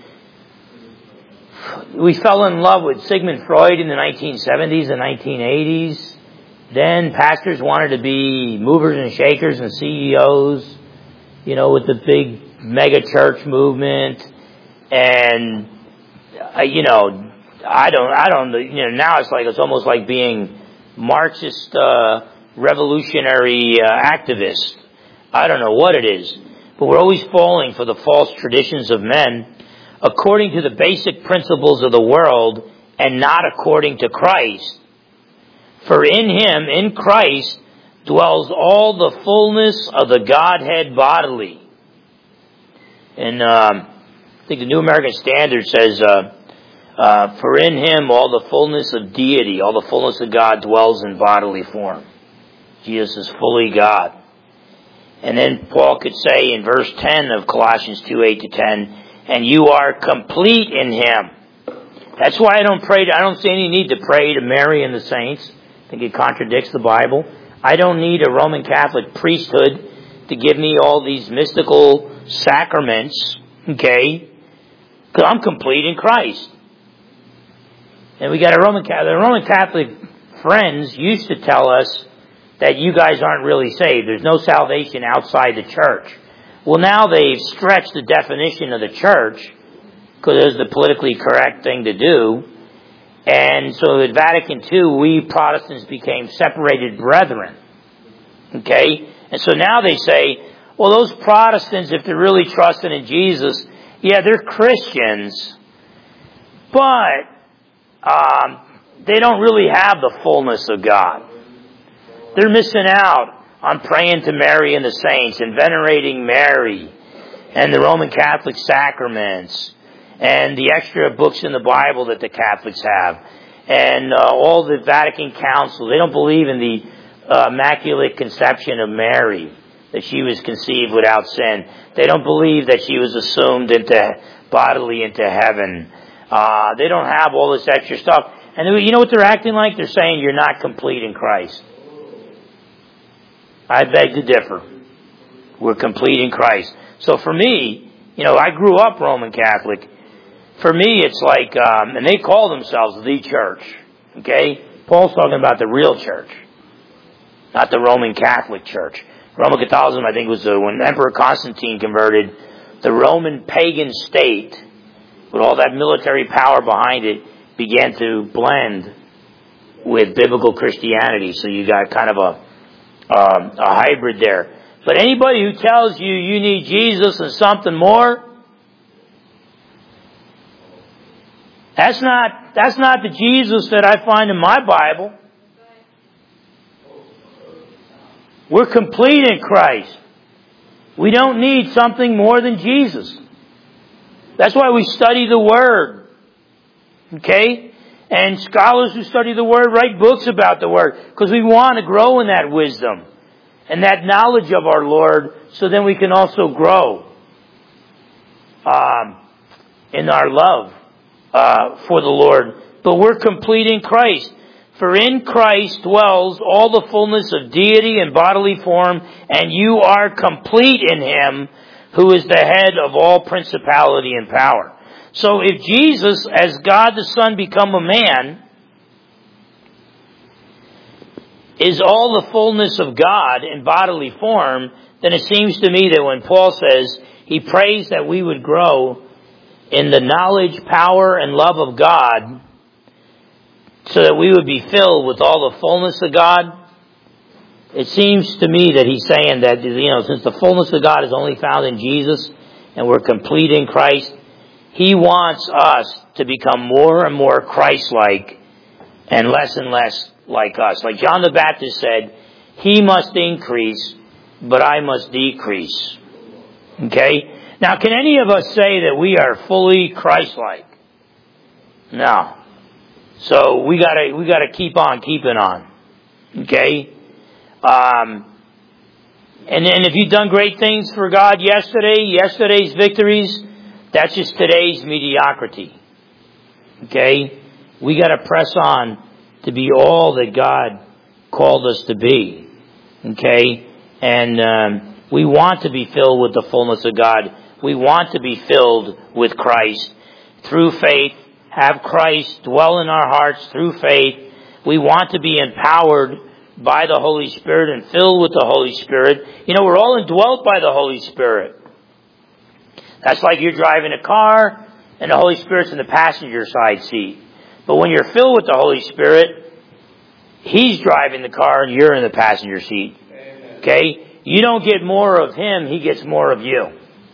we fell in love with Sigmund Freud in the nineteen seventies and nineteen eighties. Then pastors wanted to be movers and shakers and C E Os, you know, with the big mega church movement. And, uh, you know, I don't, I don't, you know, now it's like, it's almost like being Marxist, uh, revolutionary, uh, activist. I don't know what it is. But we're always falling for the false traditions of men according to the basic principles of the world and not according to Christ. For in Him, in Christ, dwells all the fullness of the Godhead bodily. And, um, I think the New American Standard says, uh, uh, for in Him all the fullness of deity, all the fullness of God dwells in bodily form. Jesus is fully God. And then Paul could say in verse ten of Colossians two, eight to ten, and you are complete in Him. That's why I don't pray, to, I don't see any need to pray to Mary and the saints. I think it contradicts the Bible. I don't need a Roman Catholic priesthood to give me all these mystical sacraments, okay? Because I'm complete in Christ. And we got a Roman Catholic, the Roman Catholic friends used to tell us that you guys aren't really saved. There's no salvation outside the church. Well, now they've stretched the definition of the church because it's the politically correct thing to do. And so at Vatican two, we Protestants became separated brethren. Okay? And so now they say, well, those Protestants, if they're really trusting in Jesus, yeah, they're Christians, but um, they don't really have the fullness of God. They're missing out on praying to Mary and the saints and venerating Mary and the Roman Catholic sacraments and the extra books in the Bible that the Catholics have and uh, all the Vatican Council. They don't believe in the uh, Immaculate Conception of Mary, that she was conceived without sin. They don't believe that she was assumed into bodily into heaven. Uh, they don't have all this extra stuff. And you know what they're acting like? They're saying you're not complete in Christ. I beg to differ. We're complete in Christ. So for me, you know, I grew up Roman Catholic. For me, it's like, um, and they call themselves the church. Okay? Paul's talking about the real church, not the Roman Catholic Church. Roman Catholicism, I think, was uh, when Emperor Constantine converted, the Roman pagan state, with all that military power behind it, began to blend with biblical Christianity. So you got kind of a, um, a hybrid there. But anybody who tells you you need Jesus and something more, that's not, that's not the Jesus that I find in my Bible. We're complete in Christ. We don't need something more than Jesus. That's why we study the Word. Okay? And scholars who study the Word write books about the Word, because we want to grow in that wisdom and that knowledge of our Lord, so then we can also grow um, in our love uh, for the Lord. But we're complete in Christ. For in Christ dwells all the fullness of deity in bodily form, and you are complete in Him, who is the head of all principality and power. So if Jesus, as God the Son, become a man, is all the fullness of God in bodily form, then it seems to me that when Paul says he prays that we would grow in the knowledge, power, and love of God, so that we would be filled with all the fullness of God, it seems to me that he's saying that, you know, since the fullness of God is only found in Jesus and we're complete in Christ, he wants us to become more and more Christ-like and less and less like us. Like John the Baptist said, he must increase, but I must decrease. Okay? Now, can any of us say that we are fully Christ-like? No. So we gotta we gotta keep on keeping on. Okay? Um, and then if you've done great things for God yesterday, yesterday's victories, that's just today's mediocrity. Okay? We got to press on to be all that God called us to be. Okay? And um, we want to be filled with the fullness of God. We want to be filled with Christ through faith. Have Christ dwell in our hearts through faith. We want to be empowered by the Holy Spirit and filled with the Holy Spirit. You know, we're all indwelt by the Holy Spirit. That's like you're driving a car and the Holy Spirit's in the passenger side seat. But when you're filled with the Holy Spirit, He's driving the car and you're in the passenger seat. Okay? You don't get more of Him, He gets more of you.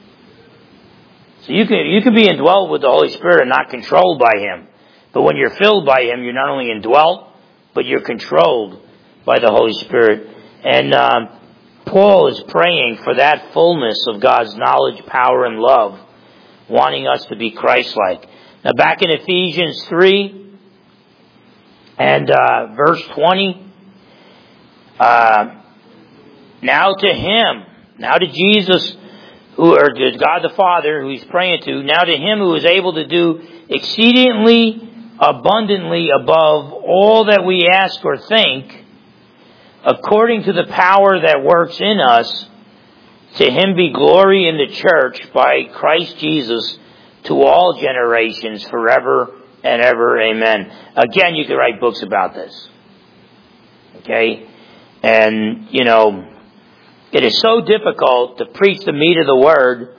So you can, you can be indwelt with the Holy Spirit and not controlled by Him. But when you're filled by Him, you're not only indwelt, but you're controlled by the Holy Spirit. And um, Paul is praying for that fullness of God's knowledge, power, and love, wanting us to be Christ-like. Now back in Ephesians three and uh, verse twenty, uh, now to Him, now to Jesus, who, or to God the Father, who He's praying to, now to Him who is able to do exceedingly abundantly above all that we ask or think, according to the power that works in us, to Him be glory in the church by Christ Jesus to all generations forever and ever. Amen. Again, you could write books about this. Okay? And, you know, it is so difficult to preach the meat of the Word,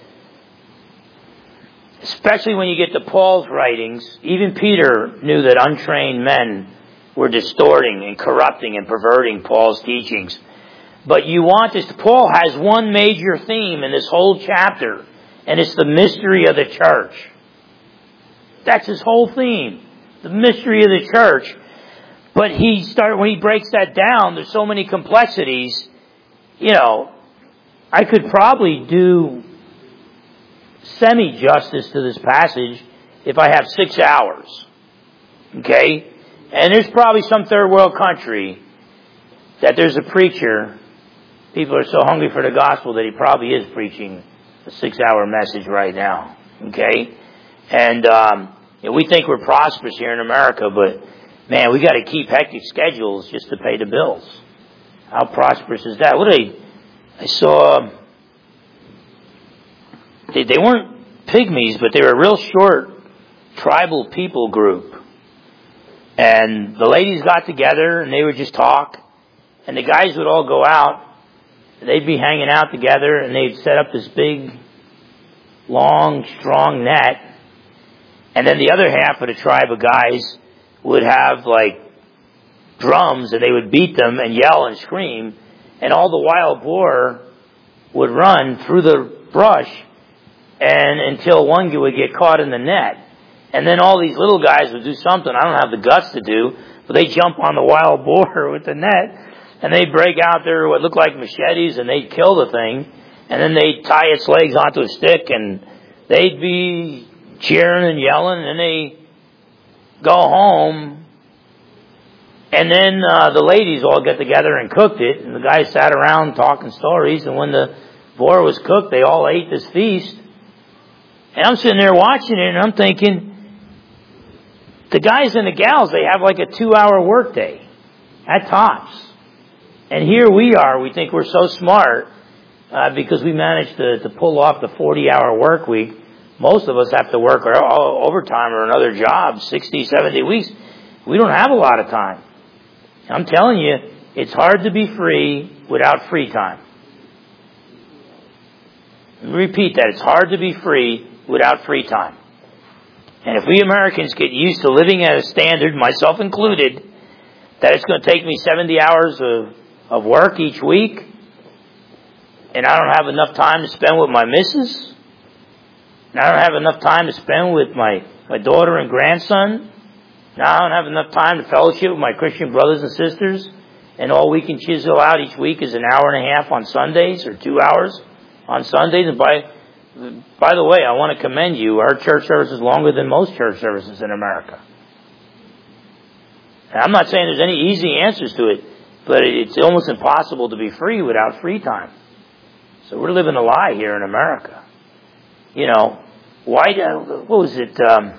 especially when you get to Paul's writings. Even Peter knew that untrained men were distorting and corrupting and perverting Paul's teachings. But you want this. Paul has one major theme in this whole chapter, and it's the mystery of the church. That's his whole theme, the mystery of the church. But he start when he breaks that down, there's so many complexities. You know, I could probably do semi-justice to this passage if I have six hours. Okay? And there's probably some third world country that there's a preacher, people are so hungry for the gospel that he probably is preaching a six-hour message right now. Okay? And um, you know, we think we're prosperous here in America, but man, we got to keep hectic schedules just to pay the bills. How prosperous is that? What I, I saw, they, they weren't pygmies, but they were a real short tribal people group. And the ladies got together and they would just talk. And the guys would all go out. They'd be hanging out together and they'd set up this big, long, strong net. And then the other half of the tribe of guys would have like drums and they would beat them and yell and scream. And all the wild boar would run through the brush and until one would get caught in the net. And then all these little guys would do something I don't have the guts to do, but they jump on the wild boar with the net and they'd break out their what looked like machetes and they'd kill the thing. And then they'd tie its legs onto a stick and they'd be cheering and yelling and they go home. And then uh, the ladies all get together and cooked it. And the guys sat around talking stories. And when the boar was cooked, they all ate this feast. And I'm sitting there watching it and I'm thinking, the guys and the gals, they have like a two-hour workday at tops. And here we are. We think we're so smart uh, because we managed to, to pull off the forty-hour work week. Most of us have to work or overtime or another job, sixty, seventy weeks. We don't have a lot of time. I'm telling you, it's hard to be free without free time. Let me repeat that. It's hard to be free without free time. And if we Americans get used to living at a standard, myself included, that it's going to take me seventy hours of, of work each week, and I don't have enough time to spend with my missus, and I don't have enough time to spend with my, my daughter and grandson, and I don't have enough time to fellowship with my Christian brothers and sisters, and all we can chisel out each week is an hour and a half on Sundays, or two hours on Sundays, and by By the way, I want to commend you. Our church service is longer than most church services in America. And I'm not saying there's any easy answers to it, but it's almost impossible to be free without free time. So we're living a lie here in America. You know, why, what was it, um,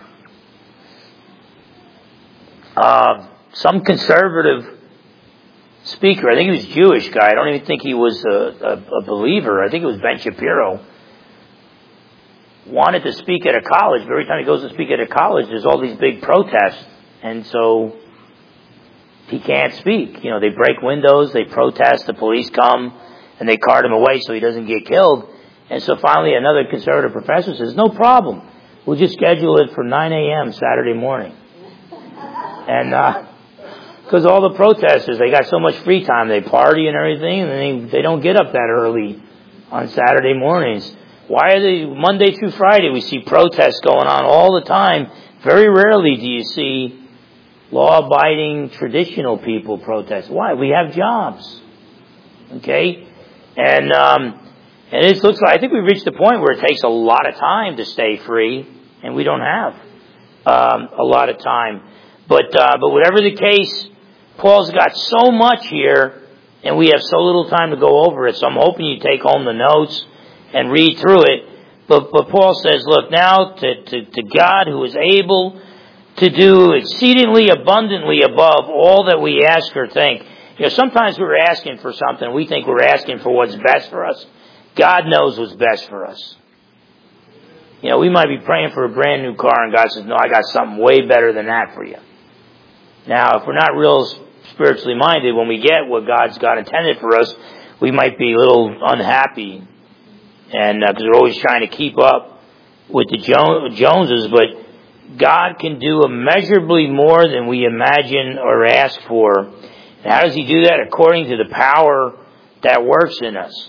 uh, some conservative speaker, I think he was a Jewish guy, I don't even think he was a, a, a believer, I think it was Ben Shapiro, wanted to speak at a college, but every time he goes to speak at a college, there's all these big protests, and so he can't speak. You know, they break windows, they protest, the police come, and they cart him away so he doesn't get killed. And so finally another conservative professor says, no problem, we'll just schedule it for nine a.m. Saturday morning. And, uh, because all the protesters, they got so much free time, they party and everything, and they, they don't get up that early on Saturday mornings. Why are they, Monday through Friday, we see protests going on all the time. Very rarely do you see law-abiding traditional people protest. Why? We have jobs. Okay? And, um, and it looks like, I think we've reached the point where it takes a lot of time to stay free, and we don't have, um, a lot of time. But, uh, but whatever the case, Paul's got so much here, and we have so little time to go over it, so I'm hoping you take home the notes and read through it. But, but Paul says, look, now to, to, to God who is able to do exceedingly abundantly above all that we ask or think. You know, sometimes we're asking for something, we think we're asking for what's best for us. God knows what's best for us. You know, we might be praying for a brand new car and God says, no, I got something way better than that for you. Now, if we're not real spiritually minded, when we get what God's got intended for us, we might be a little unhappy. And because uh, we're always trying to keep up with the jo- Joneses, but God can do immeasurably more than we imagine or ask for. And how does He do that? According to the power that works in us.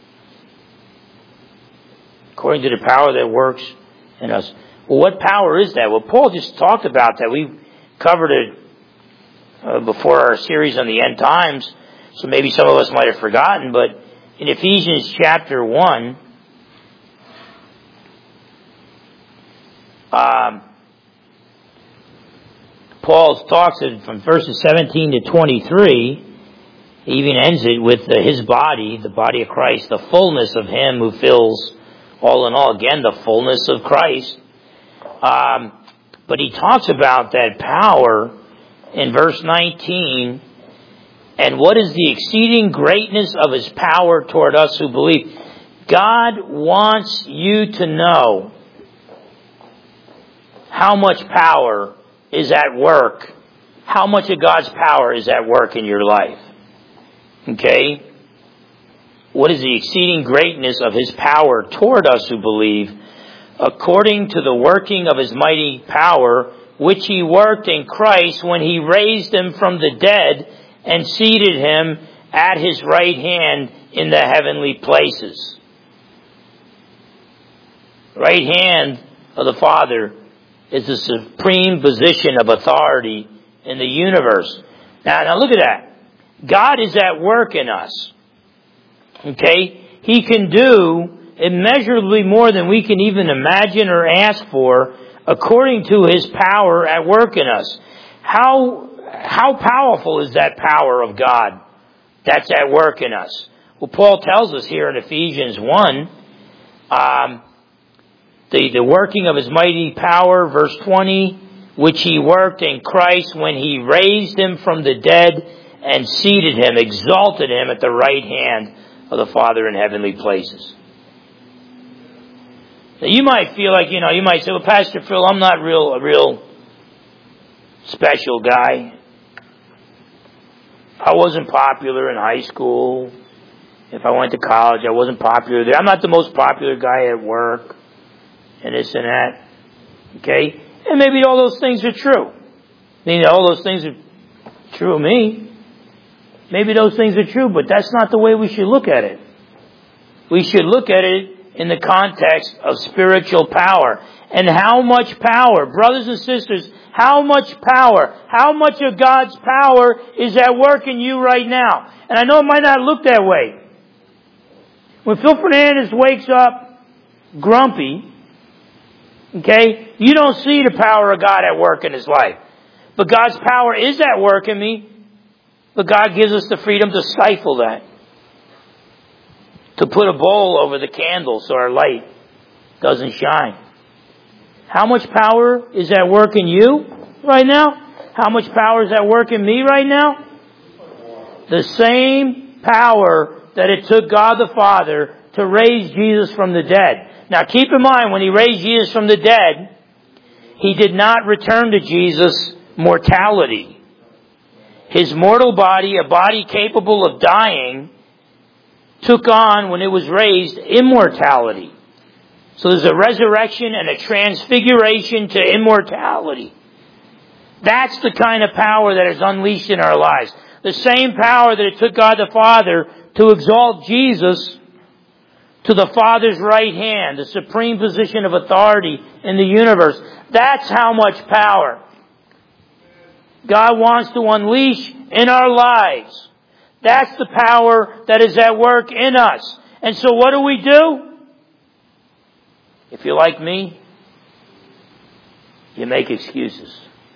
According to the power that works in us. Well, what power is that? Well, Paul just talked about that. We covered it uh, before our series on the end times, so maybe some of us might have forgotten, but in Ephesians chapter one, um, Paul talks from verses seventeen to twenty-three. He even ends it with uh, his body, the body of Christ, the fullness of Him who fills all in all. Again, the fullness of Christ. Um, but he talks about that power in verse nineteen. And what is the exceeding greatness of His power toward us who believe? God wants you to know how much power is at work. How much of God's power is at work in your life? Okay? What is the exceeding greatness of His power toward us who believe, according to the working of His mighty power, which He worked in Christ when He raised Him from the dead and seated Him at His right hand in the heavenly places. Right hand of the Father is the supreme position of authority in the universe. Now, now look at that. God is at work in us. Okay? He can do immeasurably more than we can even imagine or ask for, according to His power at work in us. How, how powerful is that power of God that's at work in us? Well, Paul tells us here in Ephesians one, um, the, the working of His mighty power, verse twenty, which He worked in Christ when He raised Him from the dead and seated Him, exalted Him at the right hand of the Father in heavenly places. Now you might feel like, you know, you might say, well, Pastor Phil, I'm not real, a real special guy. I wasn't popular in high school. If I went to college, I wasn't popular there. I'm not the most popular guy at work, and this and that. Okay? And maybe all those things are true. I mean, all those things are true of me. Maybe those things are true, but that's not the way we should look at it. We should look at it in the context of spiritual power. And how much power, brothers and sisters, how much power, how much of God's power is at work in you right now? And I know it might not look that way. When Phil Fernandez wakes up grumpy, okay, you don't see the power of God at work in his life. But God's power is at work in me. But God gives us the freedom to stifle that. To put a bowl over the candle so our light doesn't shine. How much power is at work in you right now? How much power is at work in me right now? The same power that it took God the Father to raise Jesus from the dead. Now keep in mind, when He raised Jesus from the dead, He did not return to Jesus mortality. His mortal body, a body capable of dying, took on, when it was raised, immortality. So there's a resurrection and a transfiguration to immortality. That's the kind of power that is unleashed in our lives. The same power that it took God the Father to exalt Jesus to the Father's right hand, the supreme position of authority in the universe. That's how much power God wants to unleash in our lives. That's the power that is at work in us. And so what do we do? If you're like me, you make excuses.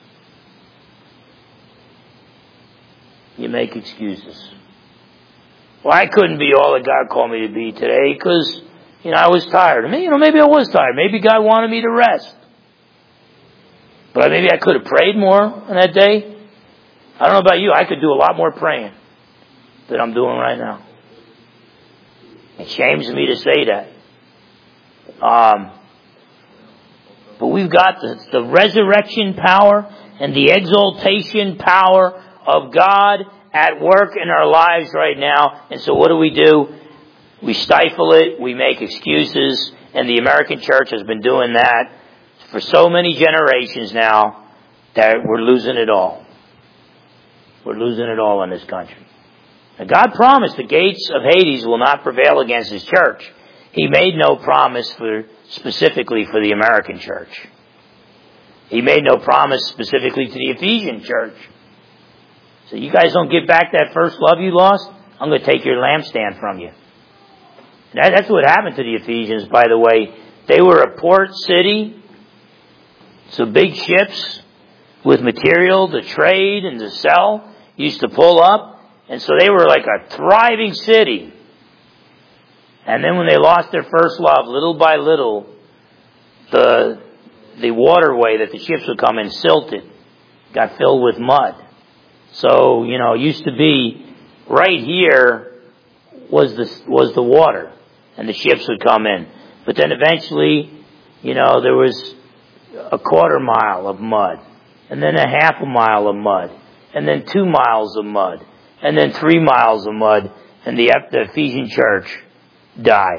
You make excuses. Well, I couldn't be all that God called me to be today because, you know, I was tired. I mean, you know, maybe I was tired. Maybe God wanted me to rest. But maybe I could have prayed more on that day. I don't know about you. I could do a lot more praying than I'm doing right now. It shames me to say that. Um, but we've got the, the resurrection power and the exaltation power of God at work in our lives right now. And so what do we do? We stifle it. We make excuses. And the American church has been doing that for so many generations now that we're losing it all. We're losing it all in this country. Now, God promised the gates of Hades will not prevail against His church. He made no promise for specifically for the American church. He made no promise specifically to the Ephesian church. So you guys don't get back that first love you lost, I'm going to take your lampstand from you. That, that's what happened to the Ephesians, by the way. They were a port city, so big ships with material to trade and to sell used to pull up. And so they were like a thriving city. And then when they lost their first love, little by little, the the waterway that the ships would come in silted, got filled with mud. So, you know, it used to be right here was the was the water, and the ships would come in. But then eventually, you know, there was a quarter mile of mud, and then a half a mile of mud, and then two miles of mud, and then three miles of mud, and the, the Ephesian church died.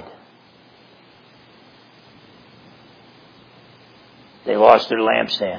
They lost their lampstand.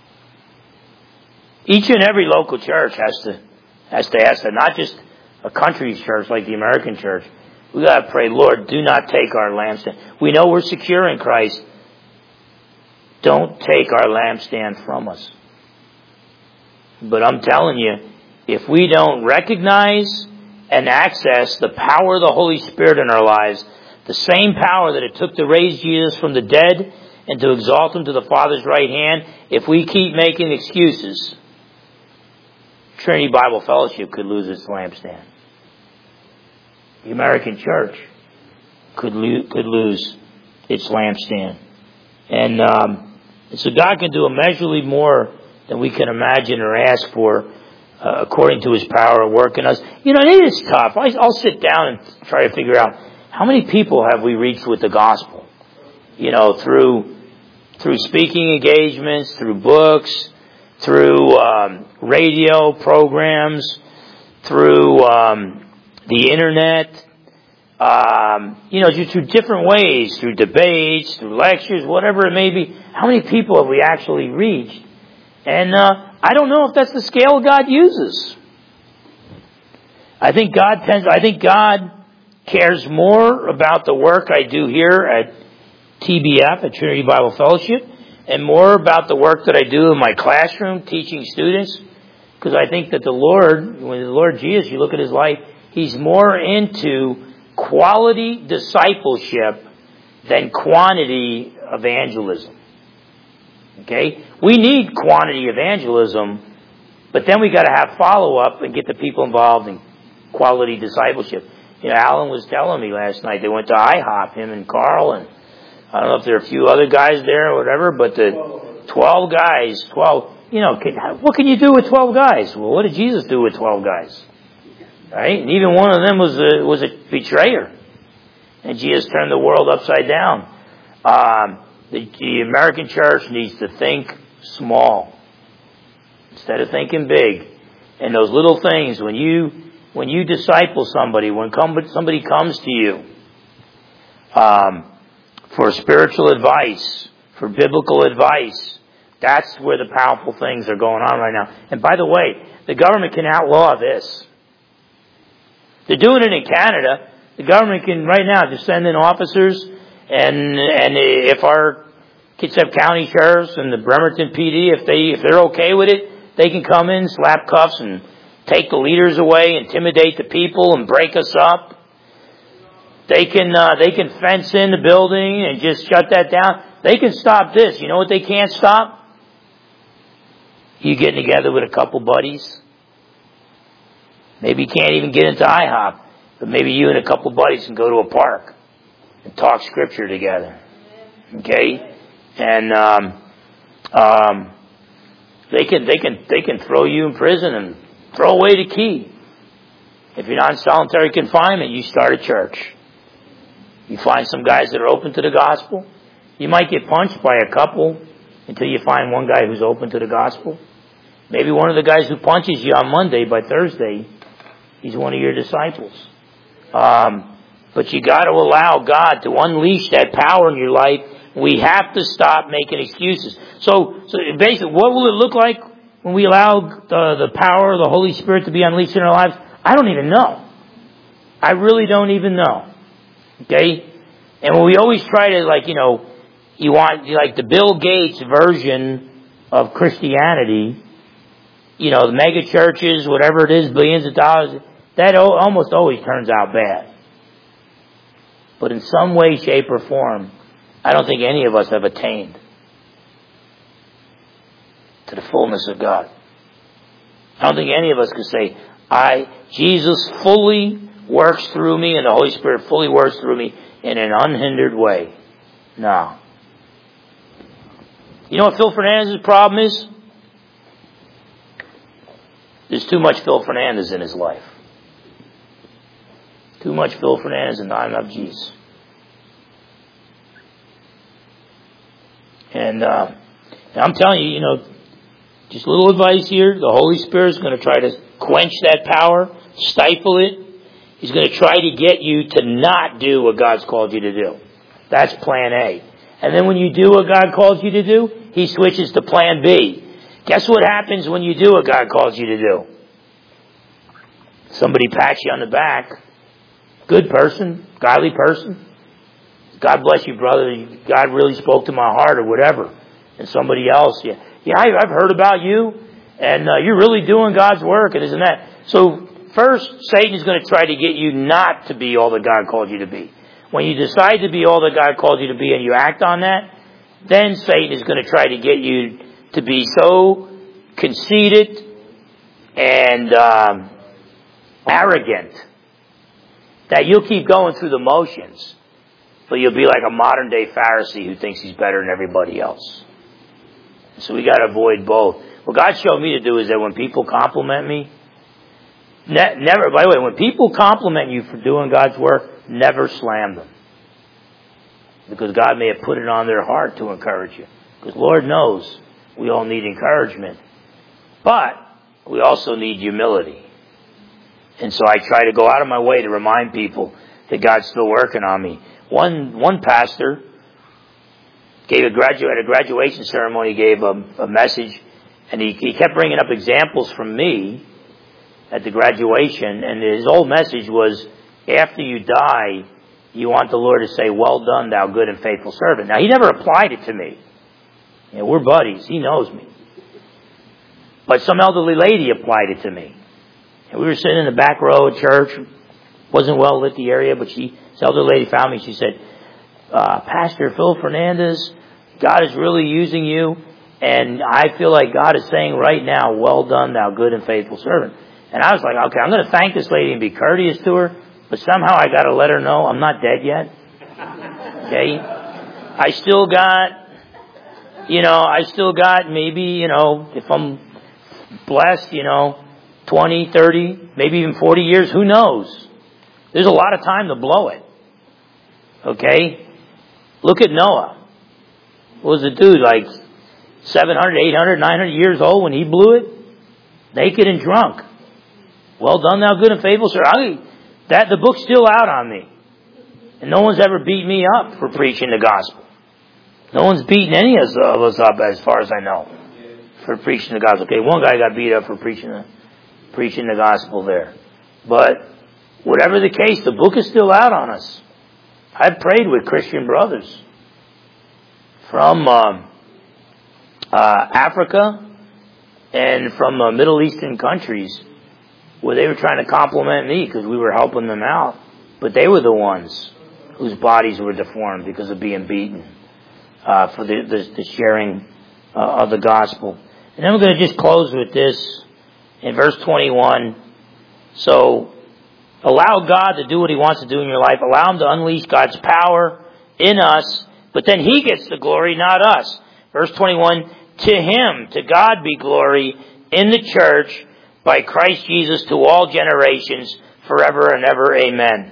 Each and every local church has to has to ask that, not just a country church like the American church. We got to pray, Lord, do not take our lampstand. We know we're secure in Christ. Don't take our lampstand from us. But I'm telling you, if we don't recognize and access the power of the Holy Spirit in our lives, the same power that it took to raise Jesus from the dead and to exalt Him to the Father's right hand, if we keep making excuses, Trinity Bible Fellowship could lose its lampstand. The American church could lo- could lose its lampstand. And, um, and so God can do immeasurably more than we can imagine or ask for, uh, according to His power at work in us. You know, it is tough. I, I'll sit down and try to figure out how many people have we reached with the gospel. You know, through through speaking engagements, through books, through um, radio programs, through um, the internet. Um, you know, through different ways, through debates, through lectures, whatever it may be. How many people have we actually reached? And uh, I don't know if that's the scale God uses. I think God tends. I think God cares more about the work I do here at T B F, at Trinity Bible Fellowship, and more about the work that I do in my classroom teaching students. Because I think that the Lord, when the Lord Jesus, you look at His life, He's more into quality discipleship than quantity evangelism. Okay? We need quantity evangelism, but then we got to have follow-up and get the people involved in quality discipleship. You know, Alan was telling me last night, they went to IHOP, him and Carl, and I don't know if there are a few other guys there or whatever, but the twelve guys, twelve, you know, can, what can you do with twelve guys? Well, what did Jesus do with twelve guys? Right? And even one of them was a, was a betrayer. And Jesus turned the world upside down. Um, the, the American church needs to think small instead of thinking big. And those little things, when you when you disciple somebody, when somebody comes to you um, for spiritual advice, for biblical advice, that's where the powerful things are going on right now. And by the way, the government can outlaw this. They're doing it in Canada. The government can right now just send in officers, and and if our Kitsap County sheriffs and the Bremerton P D, if they if they're okay with it, they can come in, slap cuffs, and take the leaders away, intimidate the people, and break us up. They can uh, they can fence in the building and just shut that down. They can stop this. You know what they can't stop? You getting together with a couple buddies. Maybe you can't even get into IHOP, but maybe you and a couple buddies can go to a park and talk Scripture together. Okay, and um, um, they can they can they can throw you in prison and throw away the key. If you're not in solitary confinement, you start a church. You find some guys that are open to the gospel. You might get punched by a couple until you find one guy who's open to the gospel. Maybe one of the guys who punches you on Monday, by Thursday, he's one of your disciples. Um, but you got to allow God to unleash that power in your life. We have to stop making excuses. So, so basically, what will it look like when we allow the, the power of the Holy Spirit to be unleashed in our lives? I don't even know. I really don't even know. Okay? And when we always try to, like, you know, you want, like, the Bill Gates version of Christianity, you know, the mega churches, whatever it is, billions of dollars, that almost always turns out bad. But in some way, shape, or form, I don't think any of us have attained to the fullness of God. I don't think any of us could say, I, Jesus fully works through me and the Holy Spirit fully works through me in an unhindered way. No. You know what Phil Fernandez's problem is? There's too much Phil Fernandez in his life. Too much Phil Fernandez and not enough Jesus. And, uh, and I'm telling you, you know, just a little advice here. The Holy Spirit is going to try to quench that power, stifle it. He's going to try to get you to not do what God's called you to do. That's plan A. And then when you do what God calls you to do, He switches to plan B. Guess what happens when you do what God calls you to do? Somebody pats you on the back. Good person, godly person. God bless you, brother. God really spoke to my heart or whatever. And somebody else, yeah, yeah, I've heard about you, and uh, you're really doing God's work, and isn't that? So first, Satan is going to try to get you not to be all that God called you to be. When you decide to be all that God called you to be and you act on that, then Satan is going to try to get you to be so conceited and um, arrogant that you'll keep going through the motions, but you'll be like a modern day Pharisee who thinks he's better than everybody else. So we got to avoid both. What God showed me to do is that when people compliment me, ne- never, by the way, when people compliment you for doing God's work, never slam them. Because God may have put it on their heart to encourage you. Because Lord knows we all need encouragement. But we also need humility. And so I try to go out of my way to remind people that God's still working on me. One one pastor gave a graduate at a graduation ceremony, gave a, a message, and he, he kept bringing up examples from me at the graduation. And his whole message was, after you die, you want the Lord to say, "Well done, thou good and faithful servant." Now, he never applied it to me. You know, we're buddies. He knows me. But some elderly lady applied it to me. And we were sitting in the back row at church. Wasn't well lit, the area, but she, this elderly lady found me. She said, uh, Pastor Phil Fernandez, God is really using you. And I feel like God is saying right now, "Well done, thou good and faithful servant." And I was like, okay, I'm going to thank this lady and be courteous to her. But somehow I got to let her know I'm not dead yet. Okay? I still got, you know, I still got maybe, you know, if I'm blessed, you know, twenty, thirty, maybe even forty years, who knows? There's a lot of time to blow it. Okay? Look at Noah. What was the dude, like seven hundred, eight hundred, nine hundred years old when he blew it? Naked and drunk. Well done, thou good and faithful servant. That the book's still out on me. And no one's ever beat me up for preaching the gospel. No one's beaten any of us up as far as I know for preaching the gospel. Okay, one guy got beat up for preaching the, preaching the gospel there. But whatever the case, the book is still out on us. I've prayed with Christian brothers from um, uh, Africa and from uh, Middle Eastern countries where they were trying to compliment me because we were helping them out. But they were the ones whose bodies were deformed because of being beaten uh, for the, the, the sharing uh, of the gospel. And then we're going to just close with this in verse twenty-one. So, allow God to do what He wants to do in your life. Allow Him to unleash God's power in us. But then He gets the glory, not us. Verse twenty-one, to Him, to God be glory in the church by Christ Jesus to all generations, forever and ever. Amen.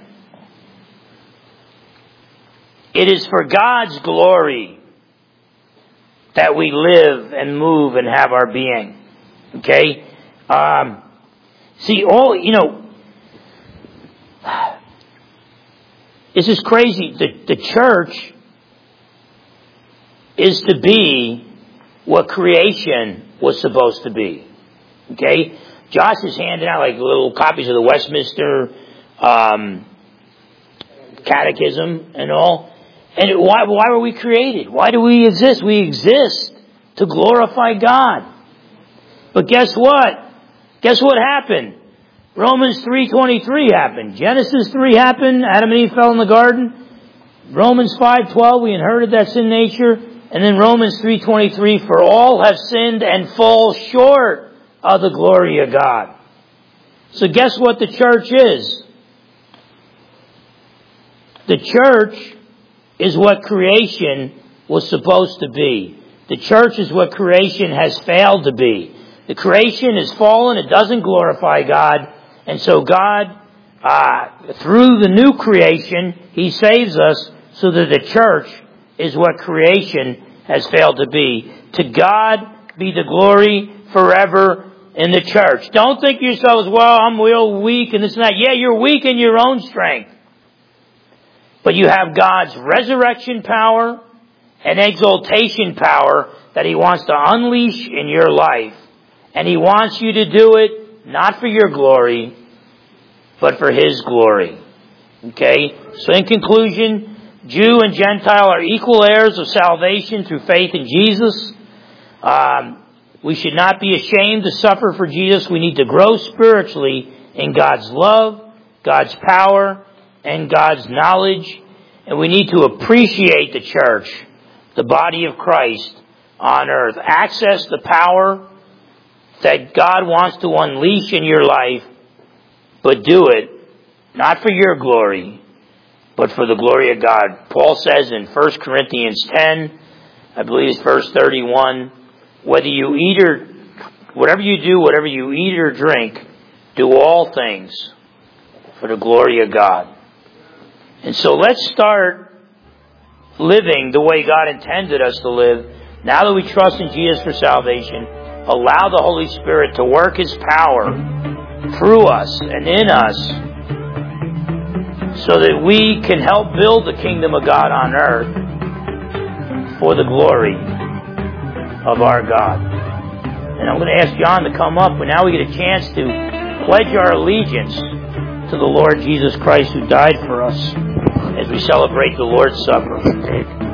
It is for God's glory that we live and move and have our being. Okay? Um, see, all, you know, this is crazy. The, the church is to be what creation was supposed to be. Okay? Josh is handing out like little copies of the Westminster um, catechism and all. And why, why were we created? Why do we exist? We exist to glorify God. But guess what? Guess what happened? Romans three twenty-three happened. Genesis three happened. Adam and Eve fell in the garden. Romans five twelve, we inherited that sin nature. And then Romans three twenty-three, for all have sinned and fall short of the glory of God. So guess what the church is? The church is what creation was supposed to be. The church is what creation has failed to be. The creation is fallen. It doesn't glorify God. And so God, uh, through the new creation, He saves us so that the church is what creation has failed to be. To God be the glory forever in the church. Don't think to yourselves, well, I'm real weak and this and that. Yeah, you're weak in your own strength. But you have God's resurrection power and exaltation power that He wants to unleash in your life. And He wants you to do it not for your glory, but for His glory. Okay? So in conclusion, Jew and Gentile are equal heirs of salvation through faith in Jesus. Um, we should not be ashamed to suffer for Jesus. We need to grow spiritually in God's love, God's power, and God's knowledge. And we need to appreciate the church, the body of Christ on earth. Access the power that God wants to unleash in your life, but do it not for your glory, but for the glory of God. Paul says in First Corinthians ten, I believe it's verse thirty-one, whether you eat or, whatever you do, whatever you eat or drink, do all things for the glory of God. And so let's start living the way God intended us to live. Now that we trust in Jesus for salvation, allow the Holy Spirit to work His power through us and in us so that we can help build the kingdom of God on earth for the glory of our God. And I'm going to ask John to come up, but now we get a chance to pledge our allegiance to the Lord Jesus Christ who died for us as we celebrate the Lord's Supper.